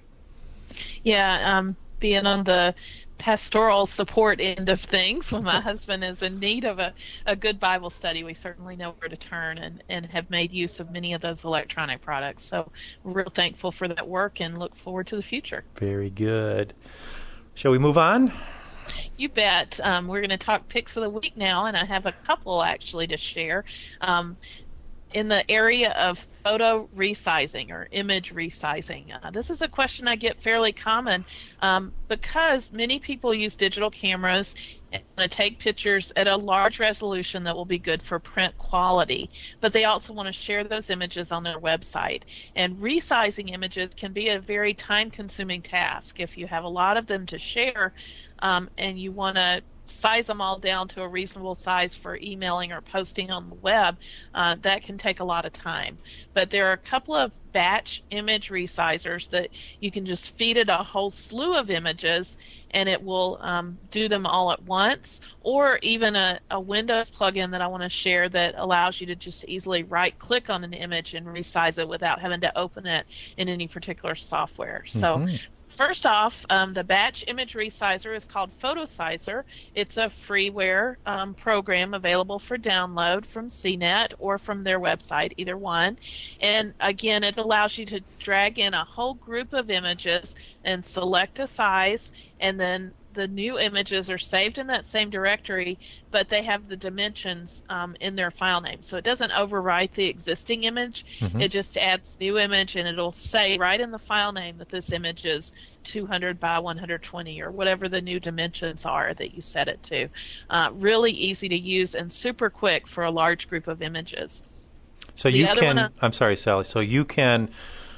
Yeah, um, being on the pastoral support end of things, when my husband is in need of a, a good Bible study, we certainly know where to turn and, and have made use of many of those electronic products. So we're real thankful for that work and look forward to the future. Very good. Shall we move on? You bet. Um, we're going to talk picks of the week now, and I have a couple actually to share. Um, in the area of photo resizing or image resizing. Uh, this is a question I get fairly common um, because many people use digital cameras and want to take pictures at a large resolution that will be good for print quality, but they also want to share those images on their website. And resizing images can be a very time-consuming task. If you have a lot of them to share um, and you want to size them all down to a reasonable size for emailing or posting on the web, uh, that can take a lot of time. But there are a couple of batch image resizers that you can just feed it a whole slew of images and it will um, do them all at once, or even a, a Windows plugin that I want to share that allows you to just easily right-click on an image and resize it without having to open it in any particular software. So. Mm-hmm. First off, um, the batch image resizer is called PhotoSizer. It's a freeware um, program available for download from C net or from their website, either one. And again, it allows you to drag in a whole group of images and select a size, and then the new images are saved in that same directory, but they have the dimensions um, in their file name. So it doesn't overwrite the existing image. Mm-hmm. It just adds new image, and it'll say right in the file name that this image is two hundred by one hundred twenty or whatever the new dimensions are that you set it to. Uh, really easy to use and super quick for a large group of images. So the you can, I, I'm sorry, Sally, so you can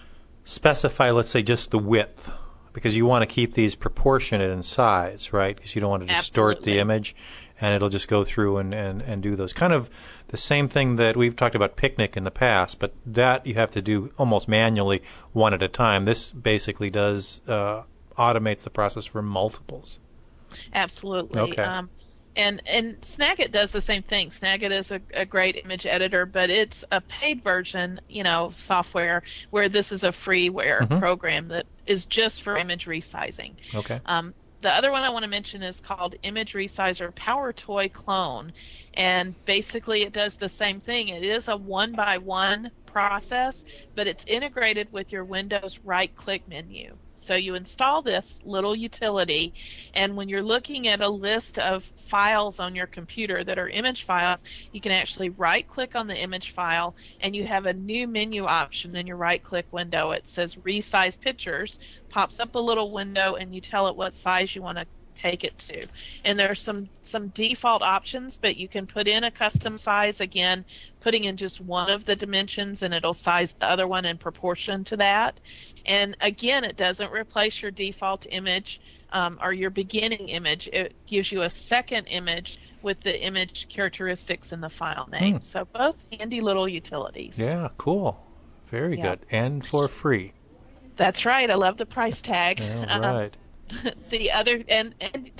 specify, let's say, just the width, because you want to keep these proportionate in size, right? Because you don't want to distort Absolutely. the image, and it'll just go through and, and, and do those. Kind of the same thing that we've talked about Picnic in the past, but that you have to do almost manually one at a time. This basically does uh, automates the process for multiples. Absolutely. Okay. Um, And and Snagit does the same thing. Snagit is a, a great image editor, but it's a paid version, you know, software, where this is a freeware mm-hmm. program that is just for image resizing. Okay. Um, the other one I want to mention is called Image Resizer Power Toy Clone, and basically it does the same thing. It is a one-by-one process, but it's integrated with your Windows right-click menu. So you install this little utility, and when you're looking at a list of files on your computer that are image files, you can actually right-click on the image file, and you have a new menu option in your right-click window. It says Resize Pictures, pops up a little window, and you tell it what size you want to take it to. And there's some, some default options, but you can put in a custom size, again, putting in just one of the dimensions, and it'll size the other one in proportion to that. And again, it doesn't replace your default image um, or your beginning image. It gives you a second image with the image characteristics in the file name. Hmm. So both handy little utilities. Yeah, cool. Very Yeah. good. And for free. That's right. I love the price tag. All right. Um, the other and and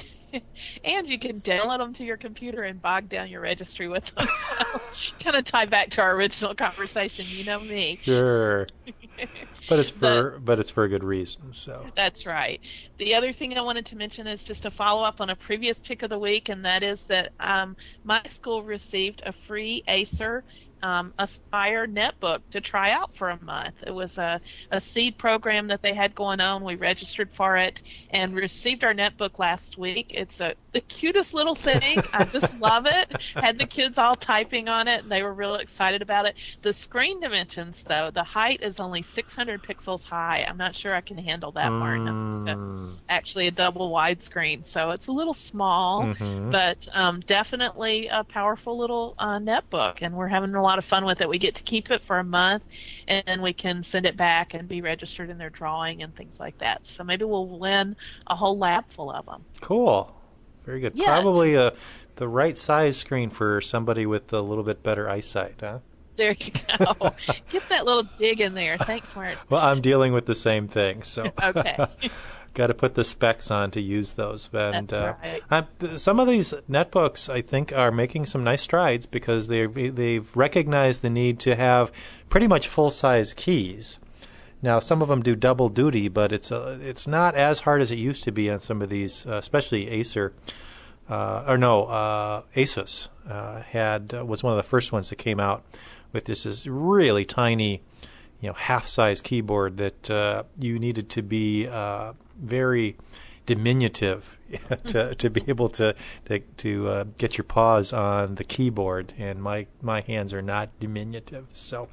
and you can download them to your computer and bog down your registry with them. So kind of tie back to our original conversation. You know me. Sure. But it's for but, but it's for a good reason. So that's right. The other thing I wanted to mention is just a follow up on a previous pick of the week, and that is that um, my school received a free Acer Um, Aspire netbook to try out for a month. It was a, a seed program that they had going on. We registered for it and received our netbook last week. It's a, the cutest little thing. I just love it. Had the kids all typing on it, and they were real excited about it. The screen dimensions, though, the height is only six hundred pixels high. I'm not sure I can handle that, Martin. It's a, actually a double widescreen, so it's a little small, mm-hmm. but um, definitely a powerful little uh, netbook, and we're having a lot of fun with it. We get to keep it for a month, and then we can send it back and be registered in their drawing and things like that. So maybe we'll win a whole lab full of them. Cool. Very good. Yes. Probably a, the right size screen for somebody with a little bit better eyesight, huh? There you go. Get that little dig in there. Thanks, Martin. Well, I'm dealing with the same thing, so okay. got to put the specs on to use those. And That's uh, right. I'm, some of these netbooks, I think, are making some nice strides because they they've recognized the need to have pretty much full size keys. Now, some of them do double duty, but it's a, it's not as hard as it used to be on some of these, uh, especially Acer. Uh, or no, uh, Asus uh, had uh, was one of the first ones that came out with this, this really tiny, you know, half-size keyboard that uh, you needed to be uh, very diminutive to to be able to to, to uh, get your paws on the keyboard, and my my hands are not diminutive, so.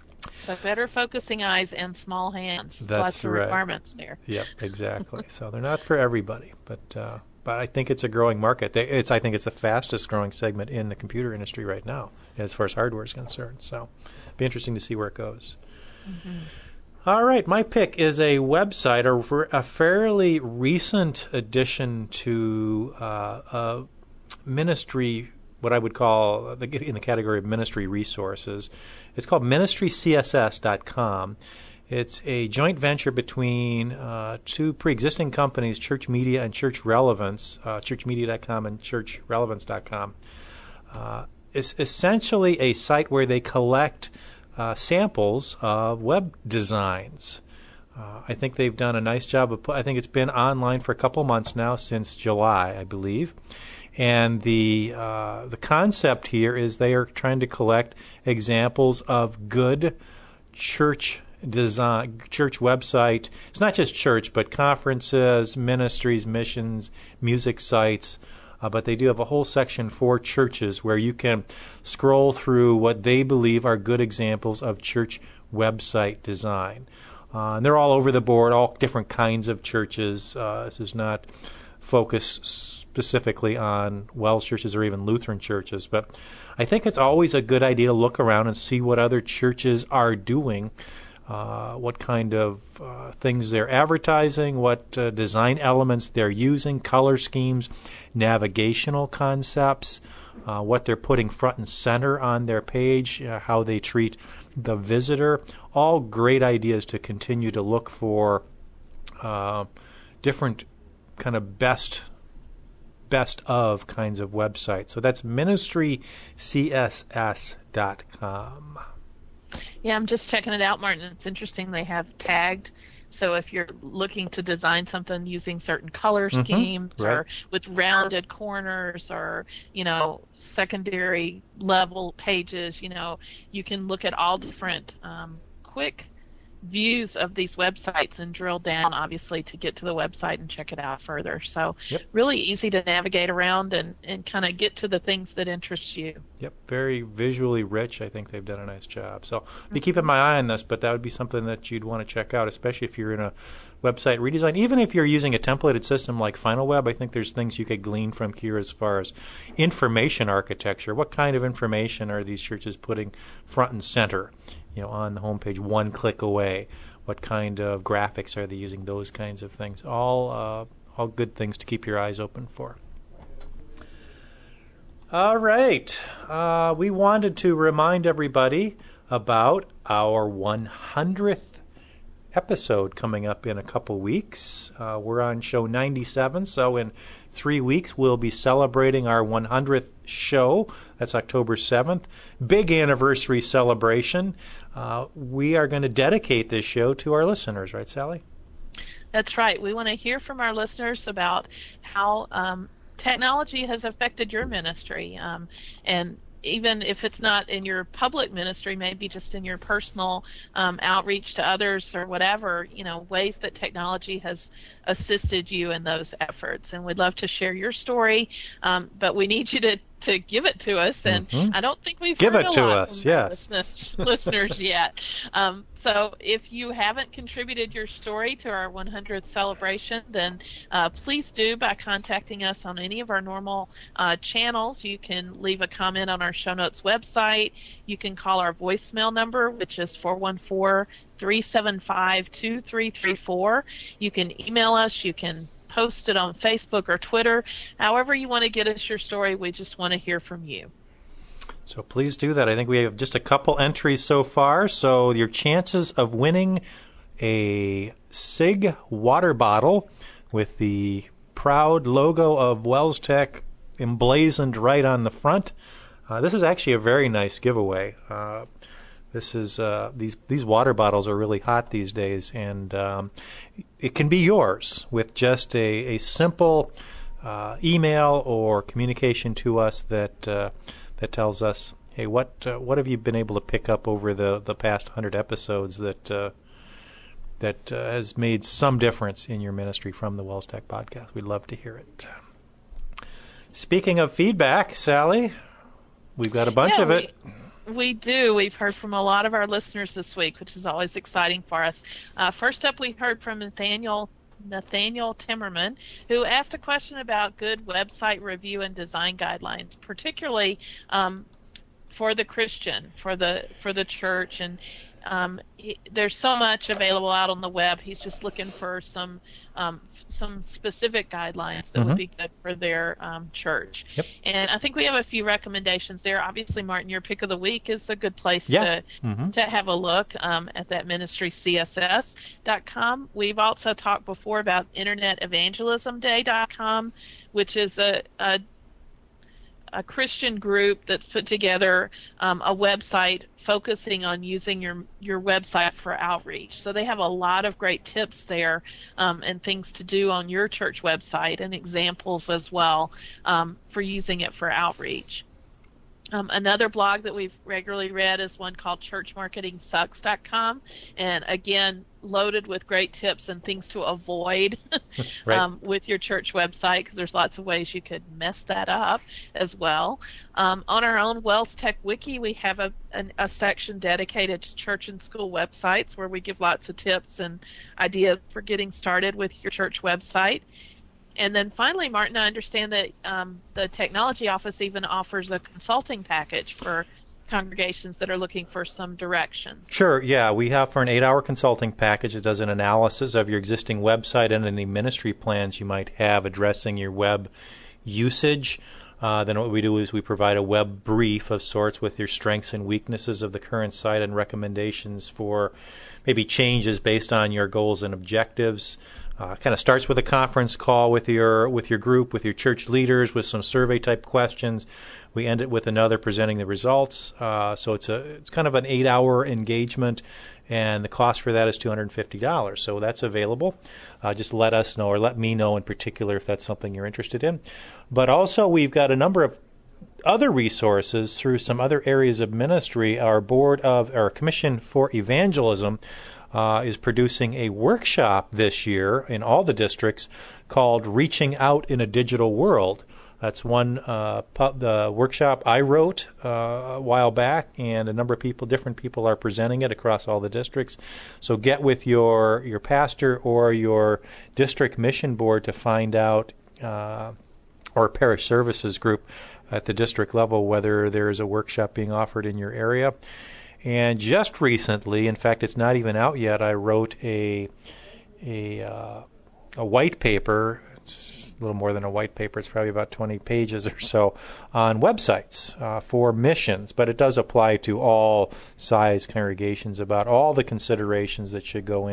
So better focusing eyes and small hands. That's Lots of right. requirements there. Yep, exactly. So they're not for everybody, but uh, but I think it's a growing market. They, it's I think it's the fastest growing segment in the computer industry right now, as far as hardware is concerned. So it'll be interesting to see where it goes. Mm-hmm. All right, my pick is a website, a, a fairly recent addition to uh, a ministry, what I would call the, in the category of ministry resources. It's called ministry c s s dot com. It's a joint venture between uh, two pre-existing companies, Church Media and Church Relevance, uh, church media dot com and church relevance dot com. Uh, it's essentially a site where they collect uh, samples of web designs. Uh, I think they've done a nice job of. I think it's been online for a couple months now, since July, I believe. And the uh, the concept here is they are trying to collect examples of good church design, church website. It's not just church, but conferences, ministries, missions, music sites. Uh, but they do have a whole section for churches where you can scroll through what they believe are good examples of church website design. Uh, and they're all over the board, all different kinds of churches. Uh, this is not focused specifically on Wells churches or even Lutheran churches. But I think it's always a good idea to look around and see what other churches are doing, uh, what kind of uh, things they're advertising, what uh, design elements they're using, color schemes, navigational concepts, uh, what they're putting front and center on their page, uh, how they treat the visitor. All great ideas to continue to look for uh, different kind of best best of kinds of websites. So that's ministry c s s dot com. Yeah, I'm just checking it out, Martin. It's interesting. They have tagged. So if you're looking to design something using certain color schemes mm-hmm, right. or with rounded corners or, you know, secondary level pages, you know, you can look at all different um, quick views of these websites and drill down, obviously, to get to the website and check it out further. So yep. really easy to navigate around and, and kind of get to the things that interest you. Yep, very visually rich. I think they've done a nice job. So I'll be keeping my eye on this, but that would be something that you'd want to check out, especially if you're in a website redesign. Even if you're using a templated system like FinalWeb, I think there's things you could glean from here as far as information architecture. What kind of information are these churches putting front and center, you know, on the homepage, one click away? What kind of graphics are they using? Those kinds of things. All uh, all good things to keep your eyes open for. All right. Uh, we wanted to remind everybody about our one hundredth episode coming up in a couple weeks. Uh, we're on show ninety-seven, so in three weeks we'll be celebrating our one hundredth show. That's October seventh. Big anniversary celebration. Uh, we are going to dedicate this show to our listeners, right, Sally? That's right. We want to hear from our listeners about how um, technology has affected your ministry, um, and even if it's not in your public ministry, maybe just in your personal um, outreach to others or whatever, you know, ways that technology has assisted you in those efforts. And we'd love to share your story, um, but we need you to, to give it to us. And mm-hmm. I don't think we've give heard it a to lot us, from yes. listeners, listeners yet. Um, so if you haven't contributed your story to our one hundredth celebration, then uh, please do by contacting us on any of our normal uh, channels. You can leave a comment on our show notes website. You can call our voicemail number, which is four one four, three seven five, two three three four. You can email us. You can post it on Facebook or Twitter. However you want to get us your story, we just want to hear from you. So please do that. I think we have just a couple entries so far, so your chances of winning a SIG water bottle with the proud logo of Wells Tech emblazoned right on the front. Uh, this is actually a very nice giveaway. Uh, This is uh, these these water bottles are really hot these days, and um, it can be yours with just a a simple uh, email or communication to us that uh, that tells us, hey, what uh, what have you been able to pick up over the, the past hundred episodes that uh, that uh, has made some difference in your ministry from the Wells Tech Podcast? We'd love to hear it. Speaking of feedback, Sally, we've got a bunch yeah, of it. We- We do. We've heard from a lot of our listeners this week, which is always exciting for us. Uh, first up, we heard from Nathaniel Nathaniel Timmerman, who asked a question about good website review and design guidelines, particularly um, for the Christian, for the for the church. And um, he, there's so much available out on the web. He's just looking for some um, some specific guidelines that mm-hmm. would be good for their um, church. Yep. And I think we have a few recommendations there. Obviously, Martin, your pick of the week is a good place yeah. to mm-hmm. to have a look um, at that ministry c s s dot com. We've also talked before about internet evangelism day dot com, which is a, a a Christian group that's put together um, a website focusing on using your your website for outreach. So they have a lot of great tips there um, and things to do on your church website and examples as well um, for using it for outreach. Um, another blog that we've regularly read is one called church marketing sucks dot com, and again, loaded with great tips and things to avoid right. um, with your church website, because there's lots of ways you could mess that up as well. Um, on our own Wells Tech Wiki, we have a, an, a section dedicated to church and school websites where we give lots of tips and ideas for getting started with your church website. And then finally, Martin, I understand that um, the technology office even offers a consulting package for congregations that are looking for some directions. Sure, yeah. We offer an eight-hour consulting package that does an analysis of your existing website and any ministry plans you might have addressing your web usage. Uh, then what we do is we provide a web brief of sorts with your strengths and weaknesses of the current site and recommendations for maybe changes based on your goals and objectives. Uh, kind of starts with a conference call with your with your group, with your church leaders, with some survey type questions. We end it with another presenting the results. Uh, so it's a it's kind of an eight hour engagement, and the cost for that is two hundred fifty dollars. So that's available. Uh, just let us know, or let me know in particular if that's something you're interested in. But also we've got a number of other resources through some other areas of ministry. Our board of our Commission for Evangelism uh, is producing a workshop this year in all the districts called Reaching Out in a Digital World. That's one uh, pu- the workshop I wrote uh, a while back, and a number of people, different people, are presenting it across all the districts. So get with your your pastor or your district mission board to find out, uh, or parish services group at the district level, whether there is a workshop being offered in your area. And just recently, in fact, it's not even out yet, I wrote a a uh, a white paper. A little more than a white paper. It's probably about twenty pages or so on websites uh, for missions, but it does apply to all size congregations about all the considerations that should go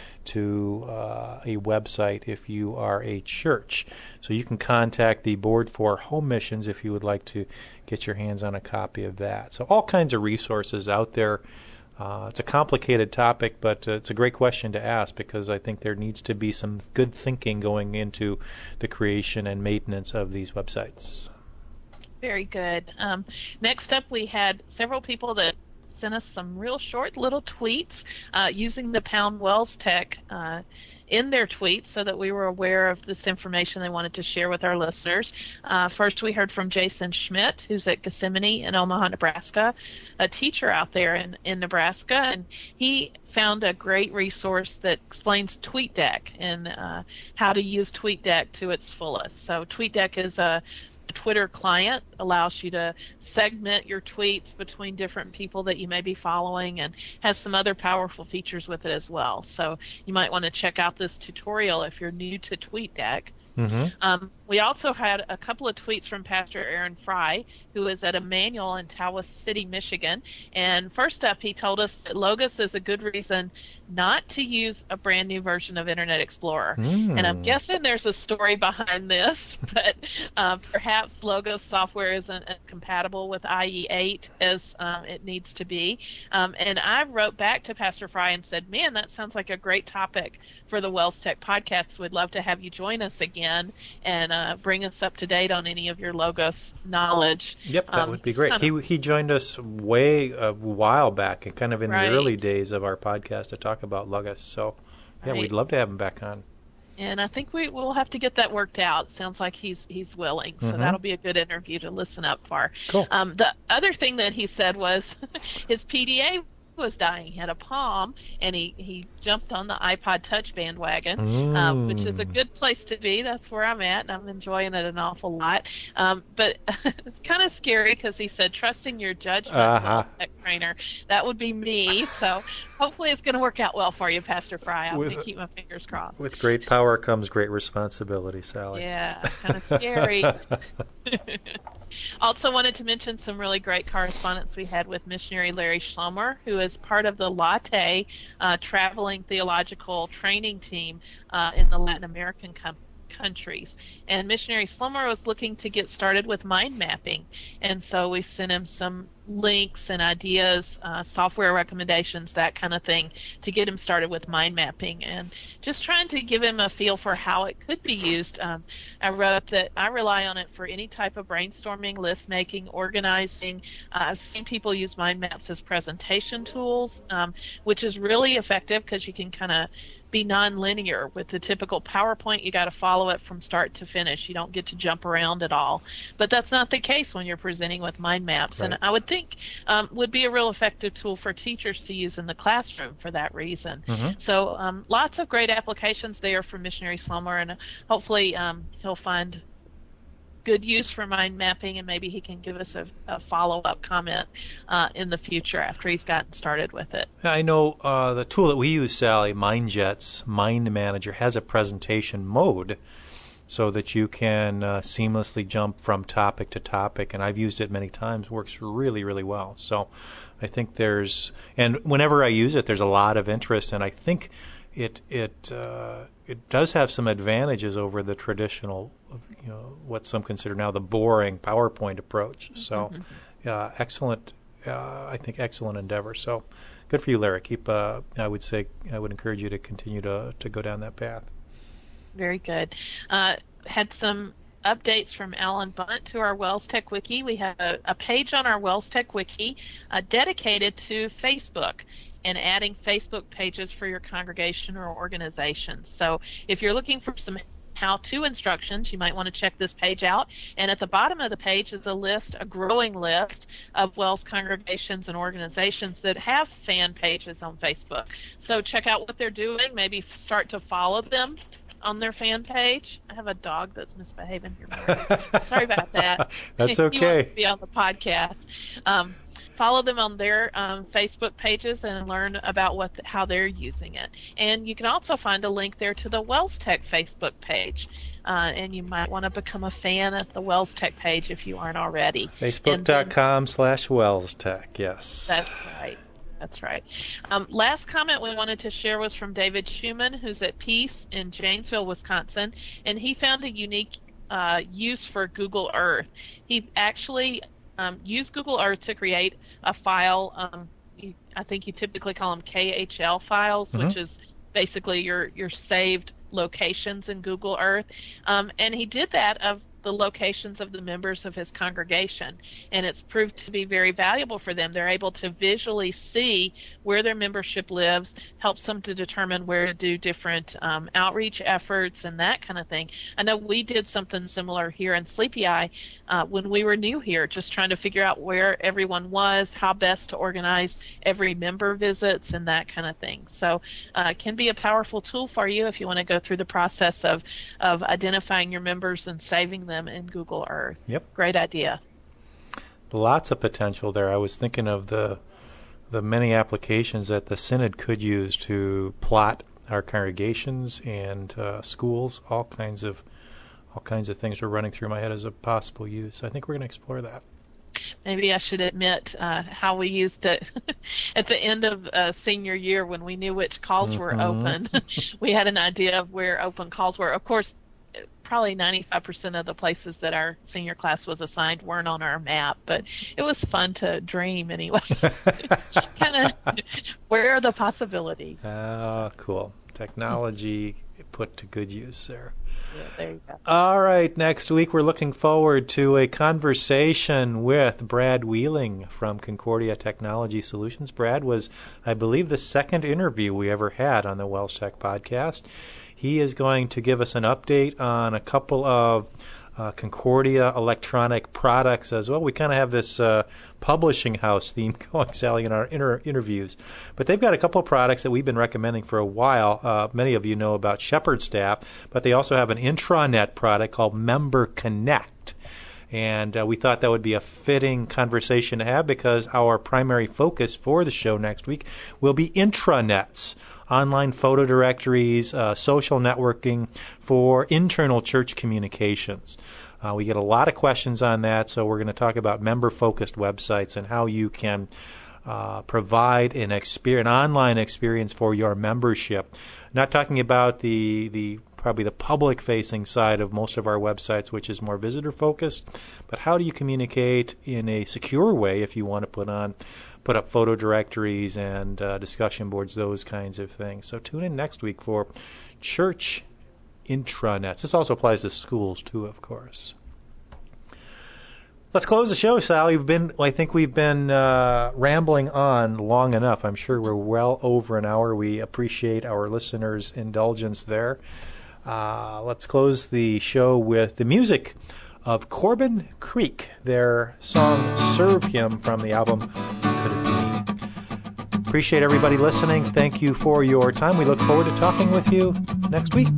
into uh, a website if you are a church. So you can contact the Board for Home Missions if you would like to get your hands on a copy of that. So all kinds of resources out there. Uh, it's a complicated topic, but uh, it's a great question to ask, because I think there needs to be some good thinking going into the creation and maintenance of these websites. Very good. Um, next up, we had several people that sent us some real short little tweets uh, using the pound Wells Tech uh, in their tweets, so that we were aware of this information they wanted to share with our listeners. Uh, first, we heard from Jason Schmidt, who's at Gethsemane in Omaha, Nebraska, a teacher out there in, in Nebraska, and he found a great resource that explains TweetDeck and uh, how to use TweetDeck to its fullest. So TweetDeck is a Twitter client, allows you to segment your tweets between different people that you may be following, and has some other powerful features with it as well. So you might want to check out this tutorial if you're new to TweetDeck. Mm-hmm. Um, we also had a couple of tweets from Pastor Aaron Fry, who is at Emmanuel in Tawas City, Michigan. And first up, he told us that Logos is a good reason not to use a brand new version of Internet Explorer. Mm. And I'm guessing there's a story behind this, but uh, perhaps Logos software isn't compatible with I E eight as um, it needs to be. Um, and I wrote back to Pastor Fry and said, man, that sounds like a great topic for the Wells Tech podcast. We'd love to have you join us again and uh, bring us up to date on any of your Logos knowledge. Yep, that um, would be great. He he joined us way a while back, and kind of in right. the early days of our podcast, to talk about Logos. So, yeah, right. we'd love to have him back on. And I think we will have to get that worked out. Sounds like he's he's willing, so mm-hmm. that'll be a good interview to listen up for. Cool. Um, the other thing that he said was his P D A was dying. He had a Palm, and he, he jumped on the iPod Touch bandwagon, mm. um, which is a good place to be. That's where I'm at, and I'm enjoying it an awful lot. Um, but it's kind of scary, because he said, trusting your judgment, uh-huh. tech trainer. That would be me. So hopefully it's going to work out well for you, Pastor Fry. I'm going to keep my fingers crossed. With great power comes great responsibility, Sally. Yeah, kind of scary. Also wanted to mention some really great correspondence we had with missionary Larry Schlomer, who is part of the Latte uh, traveling theological training team uh, in the Latin American com- countries. And missionary Schlomer was looking to get started with mind mapping, and so we sent him some links and ideas, uh, software recommendations, that kind of thing, to get him started with mind mapping, and just trying to give him a feel for how it could be used. Um, I wrote that I rely on it for any type of brainstorming, list making, organizing. Uh, I've seen people use mind maps as presentation tools, um, which is really effective, because you can kind of be non-linear. With the typical PowerPoint, you got to follow it from start to finish. You don't get to jump around at all. But that's not the case when you're presenting with mind maps. Right. And I would think um, would be a real effective tool for teachers to use in the classroom for that reason. Mm-hmm. So um, lots of great applications there for missionary Schlomer, and hopefully um, he'll find good use for mind mapping, and maybe he can give us a, a follow-up comment uh, in the future after he's gotten started with it. I know uh, the tool that we use, Sally, MindJet's Mind Manager, has a presentation mode so that you can uh, seamlessly jump from topic to topic, and I've used it many times. It works really, really well. So I think there's, and whenever I use it, there's a lot of interest, and I think it it uh, it does have some advantages over the traditional, you know, what some consider now the boring PowerPoint approach. So, mm-hmm. uh, excellent, uh, I think excellent endeavor. So, good for you, Larry. Keep, uh, I would say, I would encourage you to continue to to go down that path. Very good. Uh, had some updates from Alan Bunt to our Wells Tech Wiki. We have a, a page on our Wells Tech Wiki uh, dedicated to Facebook. and adding Facebook pages for your congregation or organization. So if you're looking for some how-to instructions, you might want to check this page out. And at the bottom of the page is a list, a growing list of WELS congregations and organizations that have fan pages on Facebook. So check out what they're doing. Maybe start to follow them on their fan page. I have a dog that's misbehaving here. Sorry about that. That's okay. He wants to be on the podcast. Um, follow them on their um, Facebook pages and learn about what the, how they're using it. And you can also find a link there to the WELS Tech Facebook page. Uh, and you might want to become a fan at the WELS Tech page if you aren't already. Facebook.com slash WELS Tech, yes. That's right. That's right. Um, last comment we wanted to share was from David Schumann, who's at Peace in Janesville, Wisconsin, and he found a unique uh, use for Google Earth. He actually um, used Google Earth to create a file. Um, you, I think you typically call them K H L files, mm-hmm. which is basically your your saved locations in Google Earth. Um, and he did that of the locations of the members of his congregation, and it's proved to be very valuable for them. They're able to visually see where their membership lives, helps them to determine where to do different um, outreach efforts and that kind of thing. I know we did something similar here in Sleepy Eye uh, when we were new here, just trying to figure out where everyone was, how best to organize every member visits and that kind of thing. So uh, it can be a powerful tool for you if you want to go through the process of, of identifying your members and saving them them in Google Earth. Yep. Great idea. Lots of potential there. I was thinking of the the many applications that the Synod could use to plot our congregations and uh, schools. All kinds of all kinds of things were running through my head as a possible use. I think we're going to explore that. Maybe I should admit uh, how we used it at the end of uh, senior year when we knew which calls mm-hmm. were open. We had an idea of where open calls were. Of course, probably ninety-five percent of the places that our senior class was assigned weren't on our map, but it was fun to dream anyway. Kind of, where are the possibilities? Oh, cool. Technology put to good use there. Yeah, there you go. All right, next week we're looking forward to a conversation with Brad Wheeling from Concordia Technology Solutions. Brad was, I believe, the second interview we ever had on the WELS Tech podcast. He is going to give us an update on a couple of uh, Concordia electronic products as well. We kind of have this uh, publishing house theme going, Sally, in our inter- interviews. But they've got a couple of products that we've been recommending for a while. Uh, many of you know about Shepherd Staff, but they also have an intranet product called Member Connect. And uh, we thought that would be a fitting conversation to have because our primary focus for the show next week will be intranets, online photo directories, uh, social networking for internal church communications. Uh, we get a lot of questions on that, so we're going to talk about member-focused websites and how you can uh, provide an, exper- an online experience for your membership. Not talking about the the probably the public-facing side of most of our websites, which is more visitor-focused, but how do you communicate in a secure way if you want to put on put up photo directories and uh, discussion boards, those kinds of things. So tune in next week for church intranets. This also applies to schools too, of course. Let's close the show, Sally. We've been, I think we've been uh, rambling on long enough. I'm sure we're well over an hour. We appreciate our listeners' indulgence there. Uh, let's close the show with the music of Corbin Creek, their song Serve Him from the album Could It Be. Appreciate everybody listening. Thank you for your time. We look forward to talking with you next week.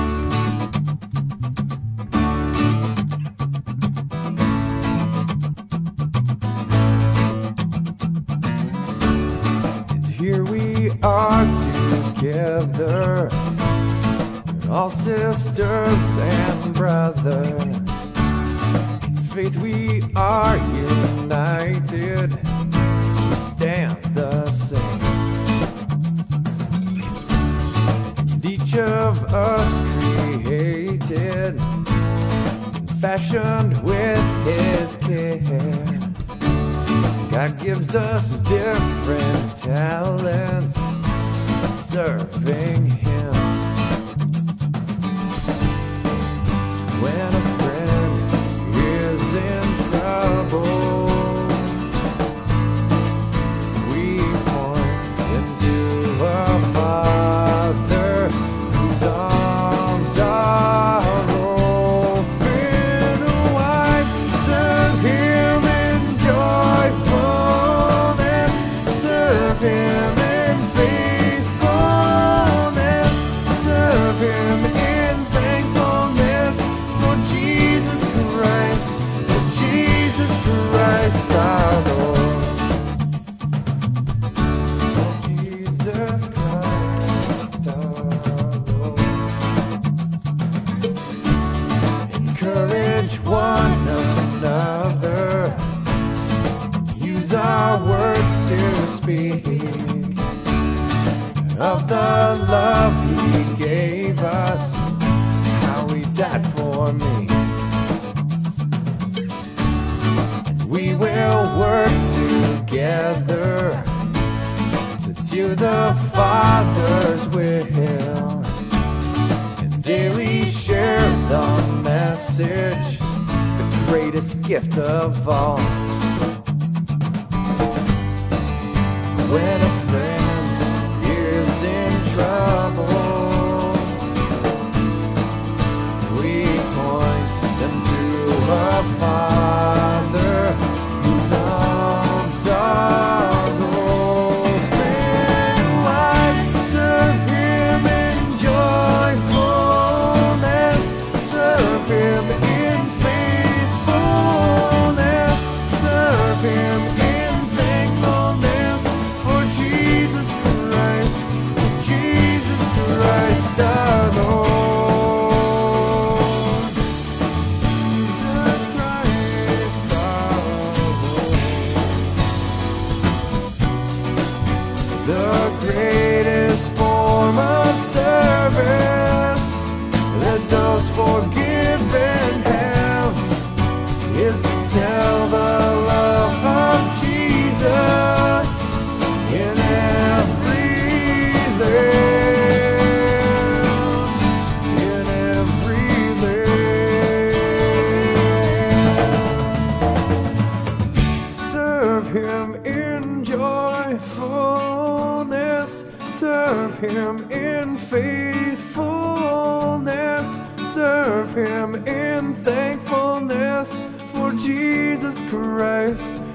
And here we are together, all sisters and brothers. In faith we are united, we stand the same. And each of us created and fashioned with His care. God gives us different talents, serving Him. When a friend is in trouble, we point him of the love he gave us, how he died for me. We will work together to do the Father's will and daily share the message, the greatest gift of all. When a friend is in trouble, we point them to a Father whose arms are open wide. Serve him in joyfulness, serve him in faithfulness, serve him in thankfulness for Jesus Christ, Jesus Christ our Lord. Jesus Christ our Lord. The greatest form of service that those forgiven have is to tell the love of Jesus in every land, in every land. Serve him in joyfulness, serve him in faithfulness, serve him in thankfulness for Jesus Christ,